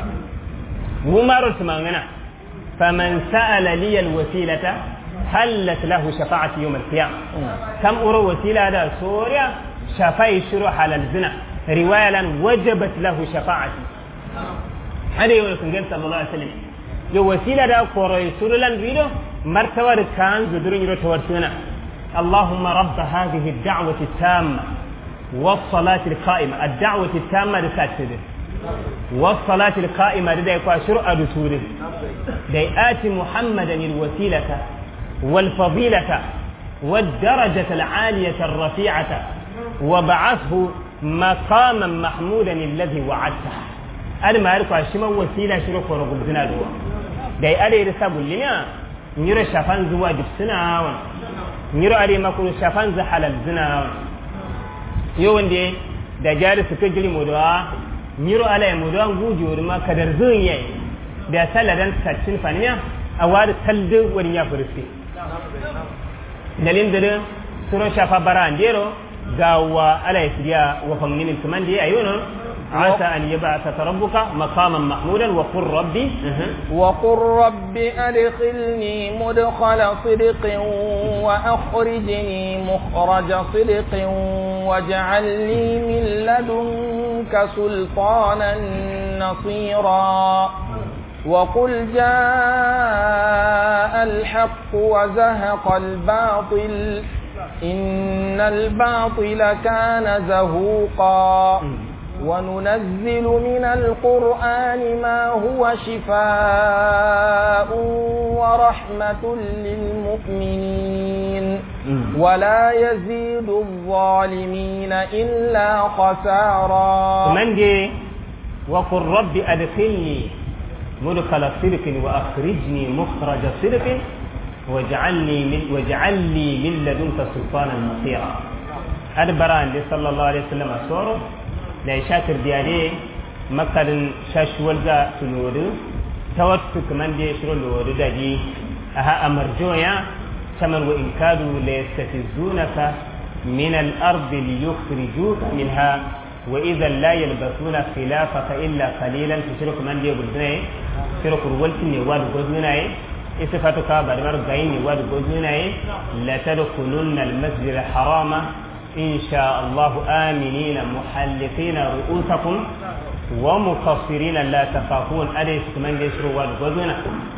وما رسمنا فمن سأل لي الوسيلة حلت له شفاعة يوم القيامة كم أرى وسيلة هذا سوريا شفاء شروع على الزنا رواية وجبت له شفاعتي هذا يقول صلى الله عليه وسلم يو وسيلة دا قرأي سورة ريدو مرتبة كان زدرين يرو تورسونا اللهم رب هذه الدعوة التامة والصلاة القائمة الدعوة التامة لساتسد والصلاة القائمة دا يقول شرع رسوله دا آتي محمدا الوسيلة والفضيلة والدرجة العالية الرفيعة وبعثه مقاما محمودا الذي وعدته أنا ما أعرف أشياء وسيلة شروق ورقب زنا دوا داي أدي رسابو لنا نيرو شافان زواج بسنا نيرو أدي ما كونو شافان زحل الزنا يوم دي دا جالس كجلي مدوا نيرو على مدوا نقولي ورما كدر زنيا دا سلا دان ساتشين فانيا أواد سلد ورنيا فرسي دلين دلين سورة شافا بران ديرو gawa ala yasriya wa famnin kaman da ayyuna asa an yab'athaka rabbuka maqaman mahmudan wa qur rabbi adkhilni mudkhala sidqin wa akhrijni mukhraja sidqin waj'al li min ladunka sultanan nasira وقل جاء الحق وزهق الباطل إن الباطل كان زهوقا وننزل من القرآن ما هو شفاء ورحمة للمؤمنين ولا يزيد الظالمين إلا خسارا من جي وقل رب أدخلني مدخل صدق وأخرجني مخرج صدق واجعل لي من لدنك سلطانا نصيرا أدبران صلى الله عليه وسلم أسوره لا يشاكر ديالي مكة شاش والغا تنور توتك من دي شرو الورد دي أها أمرجويا كمن وإن كادوا ليستفزونك من الأرض ليخرجوك منها وإذا لا يلبثون خلافك إلا قليلا تشرك من دي بلدنا شرك الولتني واد قدنا إصفتك بدمر غيني واد قدنا لا تدخلن المسجد الحرام إن شاء الله آمنين محلقين رؤوسكم ومقصرين لا تخافون أليس من يشروا واد قدنا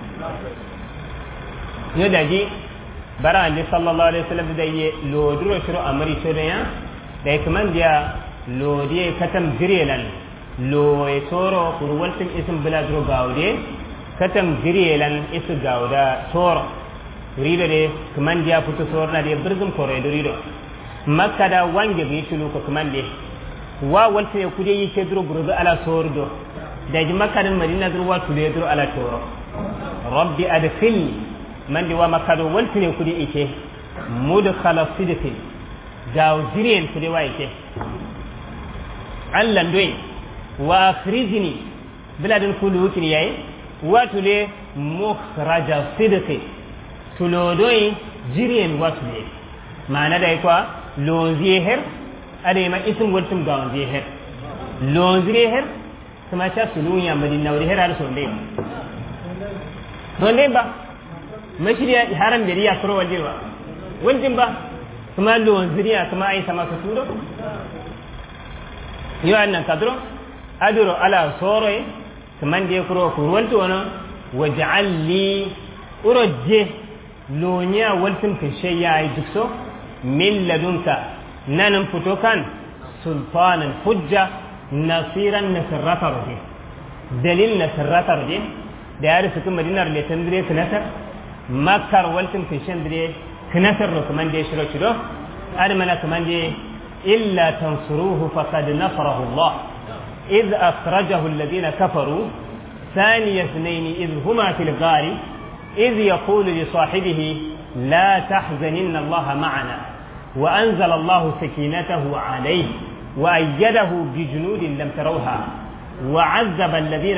يدجي بران صلى الله عليه وسلم دي لو درو شرو أمري شريا دي كمان ديا لو دي كتم جريلا لو يسورو قرولتم اسم بلا درو غاودي katam jiriyelan isu gauda tor rido de kaman dia putu sorna de birgum kore rido makka da wange bi tulu ko kaman de wa walta ya kuje yi ke duro burgo ala sordo da ji makka dan madina duro wa tulu duro ala toro rabbi adkhilni man di wa makka do walta ne kuje ike mudkhala sidqi gaw jiriyen kuje wa ike Allah ndoy wa akhrijni biladin kulu kini yayi watule mukhraja sidqi tulodoy jiriyen watule mana dai kwa lonziye her ade ma isim waltum gawanziye her lonziye her kuma ta tulunya madina wuri her har sonde ba mashiriya haram da riya kuro waljewa wajin ba kuma lonziya kuma ai sama ka tudo yo annan kadro aduro ala soroy kaman de kuro kurwanto wono waj'al li urajje lonya waltin kishayya ay dukso min ladunka nanan futokan sultanan hujja nasiran nasratar je dalil nasratar je da yare su kuma dinar le tandire knasar makkar waltin kishan dire knasar ro kaman de shiro shiro adamana kaman de illa tansuruhu faqad nasarahu Allah إذ أخرجه الذين كفروا ثاني اثنين إذ هما في الغار إذ يقول لصاحبه لا تحزن إن الله معنا وأنزل الله سكينته عليه وأيده بجنود لم تروها وعذب الذين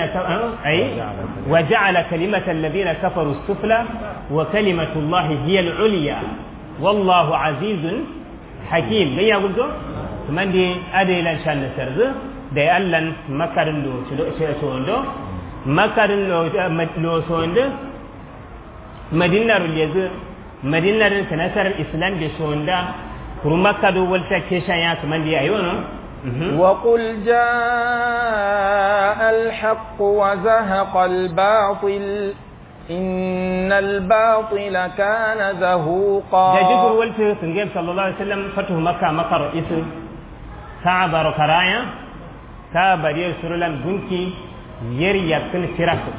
وجعل كلمة الذين كفروا السفلى وكلمة الله هي العليا والله عزيز حكيم من يقول من دي أدي لنشان نسرز da allan makarin lo sondo makarin lo sondo madinar lezi madinar kanasar islam da sonda kuru makado walta keshan ya kaman da yayo no وقل جاء الحق وزهق الباطل إن الباطل كان زهوقا da jigur walta sungem sallallahu alaihi wasallam fatu makka makar isu ka'aba karaya ka bari surulan gunki yer yakun firakun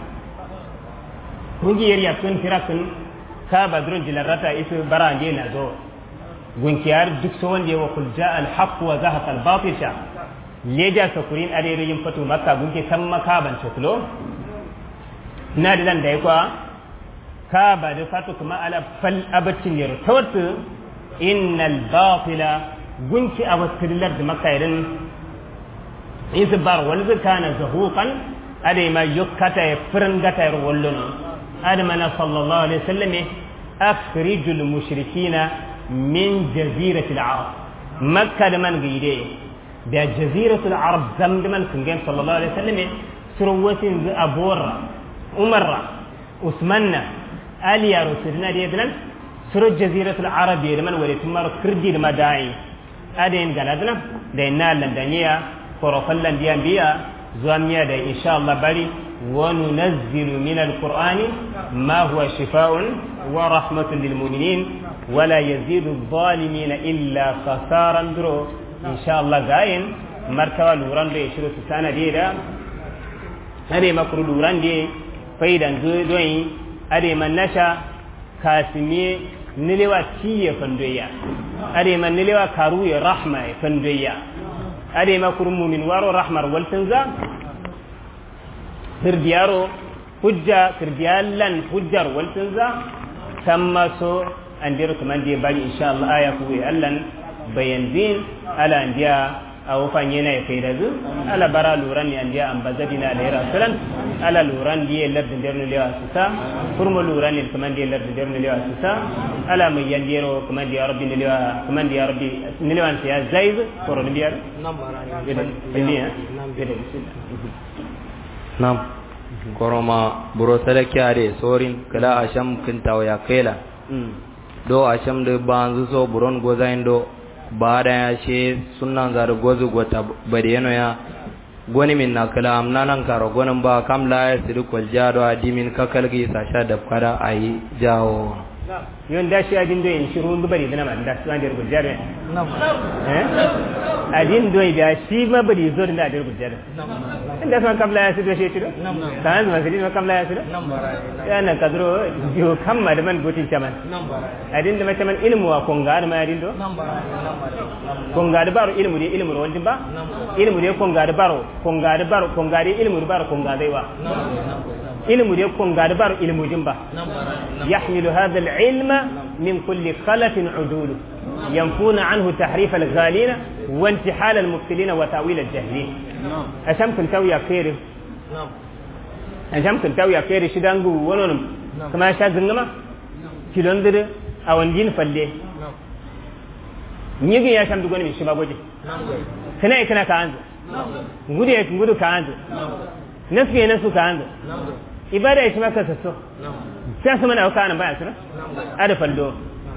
gunki yer yakun firakun ka badrun jilarata isu baranje na zo gunki yar duk so wanda wa kul jaa al haqq wa zahaqa al batil sha leja sakurin are yin fatu makka gunki kan maka ban choklo na da dan dai kwa ka ba da fatu kuma ala fal abatin yer tawtu innal batila gunki abastilar da makka irin isbar walzu kana zahuqan ade ma yukkata e firngata e wollono adamana sallallahu alaihi wasallam akhrijul mushrikina min jaziratil arab makka da man gide da jaziratul arab zamdaman kungen sallallahu alaihi wasallam surwatin abura umarra usmanna aliya rusulna de dan sur jaziratul arab de man wali tumar kirdi da madai ade en galadna da inna landaniya korofallan diyan biya zuwamiya da insha Allah bari wa nunazzilu min alqur'ani ma huwa shifaa'un wa rahmatun lil mu'minin wa la yazidu adh-dhalimin illa khasaran duro insha Allah gayin martawa luran da shiru sana da ade makru luran da faidan doyin ade manasha kasimiye nilewa tiye fandoya ade man nilewa karu ya rahma fandoya ade ma kurmu min waro rahmar wal tanza hirdiyaro hujja kirdiyalan hujjar wal tanza tamma so andir kuma die bari insha Allah aya ku allan bayan din ala andiya aw fanyena e faydazu ala bara luran ni andiya ambazadina alayhi rasulan ala luran die lardin derno lewa sisa kurmu luran ni kuma die lardin derno lewa sisa ala mai yandiro kuma die rabbi ni lewa kuma die rabbi ni lewa ya zaid koro ni biyar nam koroma buro sadaki are sorin kala asham kintaw ya kela do asham de banzu so buron gozaindo bada ya she sunnan zar gozu gota bariyano ya goni min nakala amnanan karo gonan ba kam la ya sidu kol jado adimin kakalgi sasha da fara ayi jawo yon da shi adin do in shiru bari dana man da su an da gujjar adin do da shi ma bari zo da da gujjar inda san kabla ya sido shi tido kan ma sidin kabla ya sido ya na kadro yo kamma da man gotin chaman adin da ma chaman ilmu wa konga da ma adin do konga da baro ilmu de ilmu wondin ba ilmu de konga da baro konga de ilmu da baro konga dai wa ilmu de konga da baro ilmu din ba yahmilu hadha al-ilma min kulli khalatin udul ينفون عنه تحريف الغالين وانتحال المبتلين وتأويل الجاهلين أشام كنتاوي أكير أشام كنتاوي أكير شدانغو ونونم كما شاد زنغما كيلوندر أو ندين فلي نيجي يا شام دغوني مشي باغوجي كنا كانزو ngudu kanzu nasu kanzu ibada ya shima kasasso sai su mana kana ba su ada faldo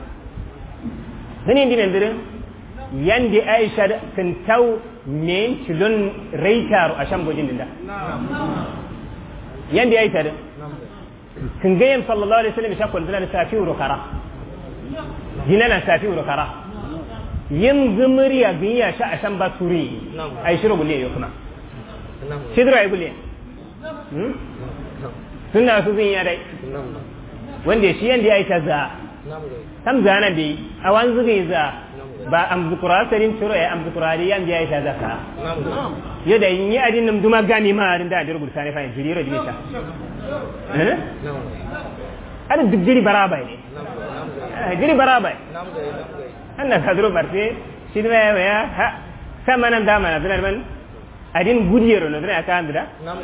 sani ndin ndirin yandi Aisha kan taw men tilon reitaro a sham gojin dinda yandi Aisha da kan gayen sallallahu alaihi wasallam shakon dana safi urukara jinana safi urukara yin zumuriya biya sha a sham basuri ai shiru gulle yo kuma shidra ai gulle sunna su zin ya dai wanda shi yanda Aisha za kam zana bi awan zuge za ba am zukura sarin turo ya am zukura di yanda Aisha zaka yo da yin yi adin nam duma gani ma arin da dirgu sane fa jiriro dimita ada digiri barabai ne jiri barabai anna kadro barte sidma ya ha sama nan da mana dinar man adin gudiyero no dana ka andira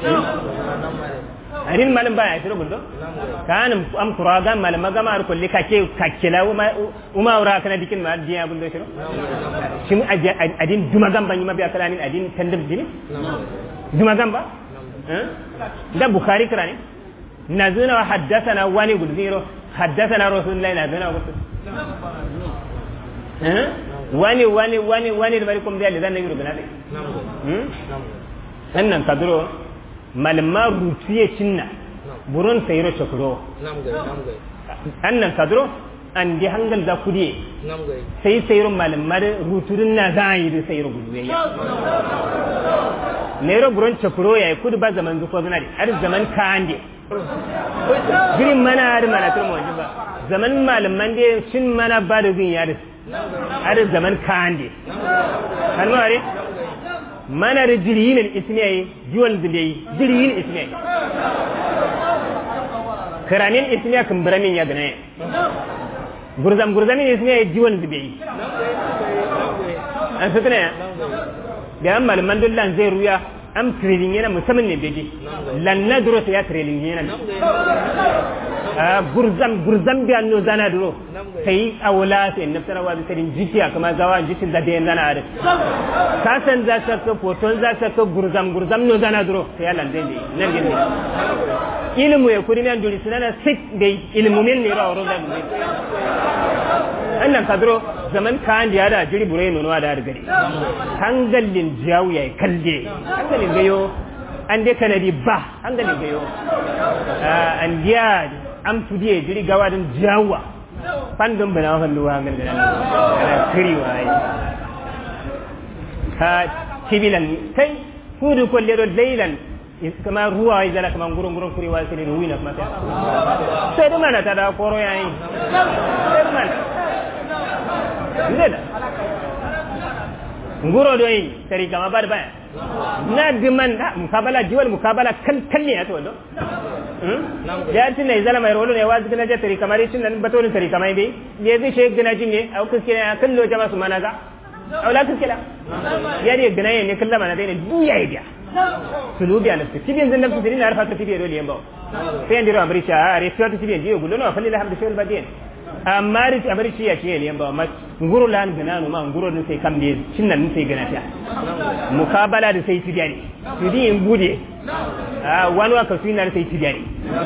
adin malam baya tiro gundo kan am kuraga malam magama ar kulli kake kakela uma ura kana dikin ma diya gundo shiro shin adin duma gamba ni mabiya kalanin adin tandam dini duma gamba da bukhari krani nazuna haddathana wani gudiro haddathana rasulullahi nazuna gudu wani da bari kuma da zan yi rubuna dai sannan kadro malma rutuye cinna buron sayro chokro annan kadro an di hangal da kudiye sai sayro malma ruturin na zai da sayro guduya nero buron chokro yayi kudu ba zaman zuko zuna di har zaman kande girin mana har mana turmo ba zaman malaman da cin mana ba da zin yaris har zaman kande kanu are mana da jiriyin ismiyai jiwal zilai jiriyin ismiyai karamin ismiyai kan biramin ya gane gurzamin ismiyai jiwal zilai an su tuna ya da yan malaman dullan zai ruya am training yana musamman ne beji lanna duro ya training yana gurzam biya no zana duro sai awla sai naftara wa sai jitiya kuma gawa jitin da den zana da kasan za ta ka foton za ta ka gurzam no zana duro sai Allah dai nan gin ne ilmu ya kuri nan duri sunana sik dai ilmu min ne rawo da mu annan kadro zaman kan da da jiri bure no wa da gari hangalin jawu yayi kalle hangalin gayo an dai kanadi ba hangalin gayo an dia am tudiye jiri gawadin jawa pandum bana halluwa ngal ala kiriwa ai ha kibilan kai fudu kollero laylan kama ruwa ai zala kama ngurun kuriwa sai ruwina kuma sai da mana ta da koro yayi sai mana ndeda nguro do yi tari kama bar baya na diman mukabala jiwal mukabala kalli ya to do ya tin ne zala mai rolo ne wazi kana je tari kamar cin nan bato ne tari kamar dai ne zai she gina jin ne au kiske ne kallo jama su managa au la kiske la ya ne gina ne kallama mana dai ne duya idiya sulubi ala tibin zan nafsu din arfa tibin do liyamba sai ndiro amricha are fiatu tibin jiyo gullo no falli la hamdu shawal badin amma ri amrichi ya ce liyamba ma nguro lan gina no ma nguro ne sai kambe cin nan sai gina ta mukabala da sai tibiyani tudin bude wani waka su yana sai tijari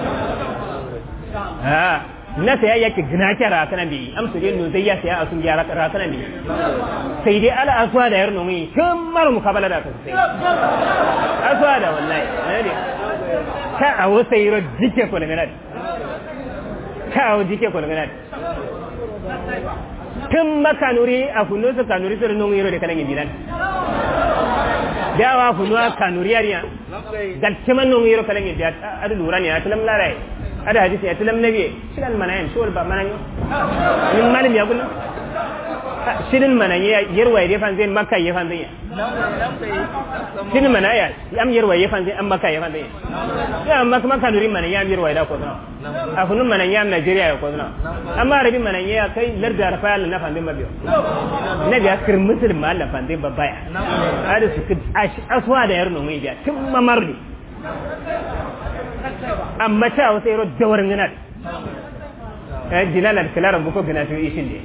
na saya yake gina ta rakana bi amsu dai no zai ya saya asun ya rakana bi sai dai ala aswa da yarno mai kamar mukabala da ka sai aswa da wallahi ne ka a wasai ro dike ko ne kawo dike ko ngana tun makanuri a kunu su kanuri su non yiro de kalan gidan dawa kunu kanuri yariya dal keman non yiro kalan gidan adu lurani atlam larai ada hadisi atlam nabi shidan manayin shol ba manayin min malim ya kullu shirin mananya yarwa ya fan zai makka ya fan zai shirin manaya am yarwa ya fan zai am makka ya fan zai ya makka kanuri mananya am yarwa da ko na afunun mananya am Najeriya ko na amma arabi mananya kai larda rafa Allah na fan zai mabiyo na ga kir muslim Allah fan zai babaya ada su aswa da yarno mai biya tun mamarni amma ta wasu yaro dawarin gana jilalar kilaran buko gina su ishin ne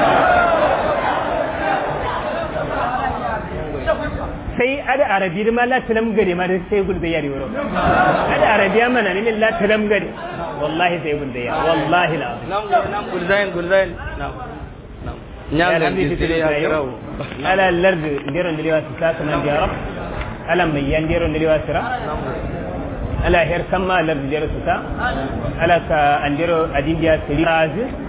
sai ada arabi da ma la talam gare ma da sai gulbe yari wuro ada arabiya mana ne la talam gare wallahi sai gulbe ya wallahi la nam gulzain nam nyanga disire ya kirawo ala lard ndero ndiliwa saka man jarab ala mai yandero ndiliwa sira ala her kama lard ndero suka ala ka andero adindia siri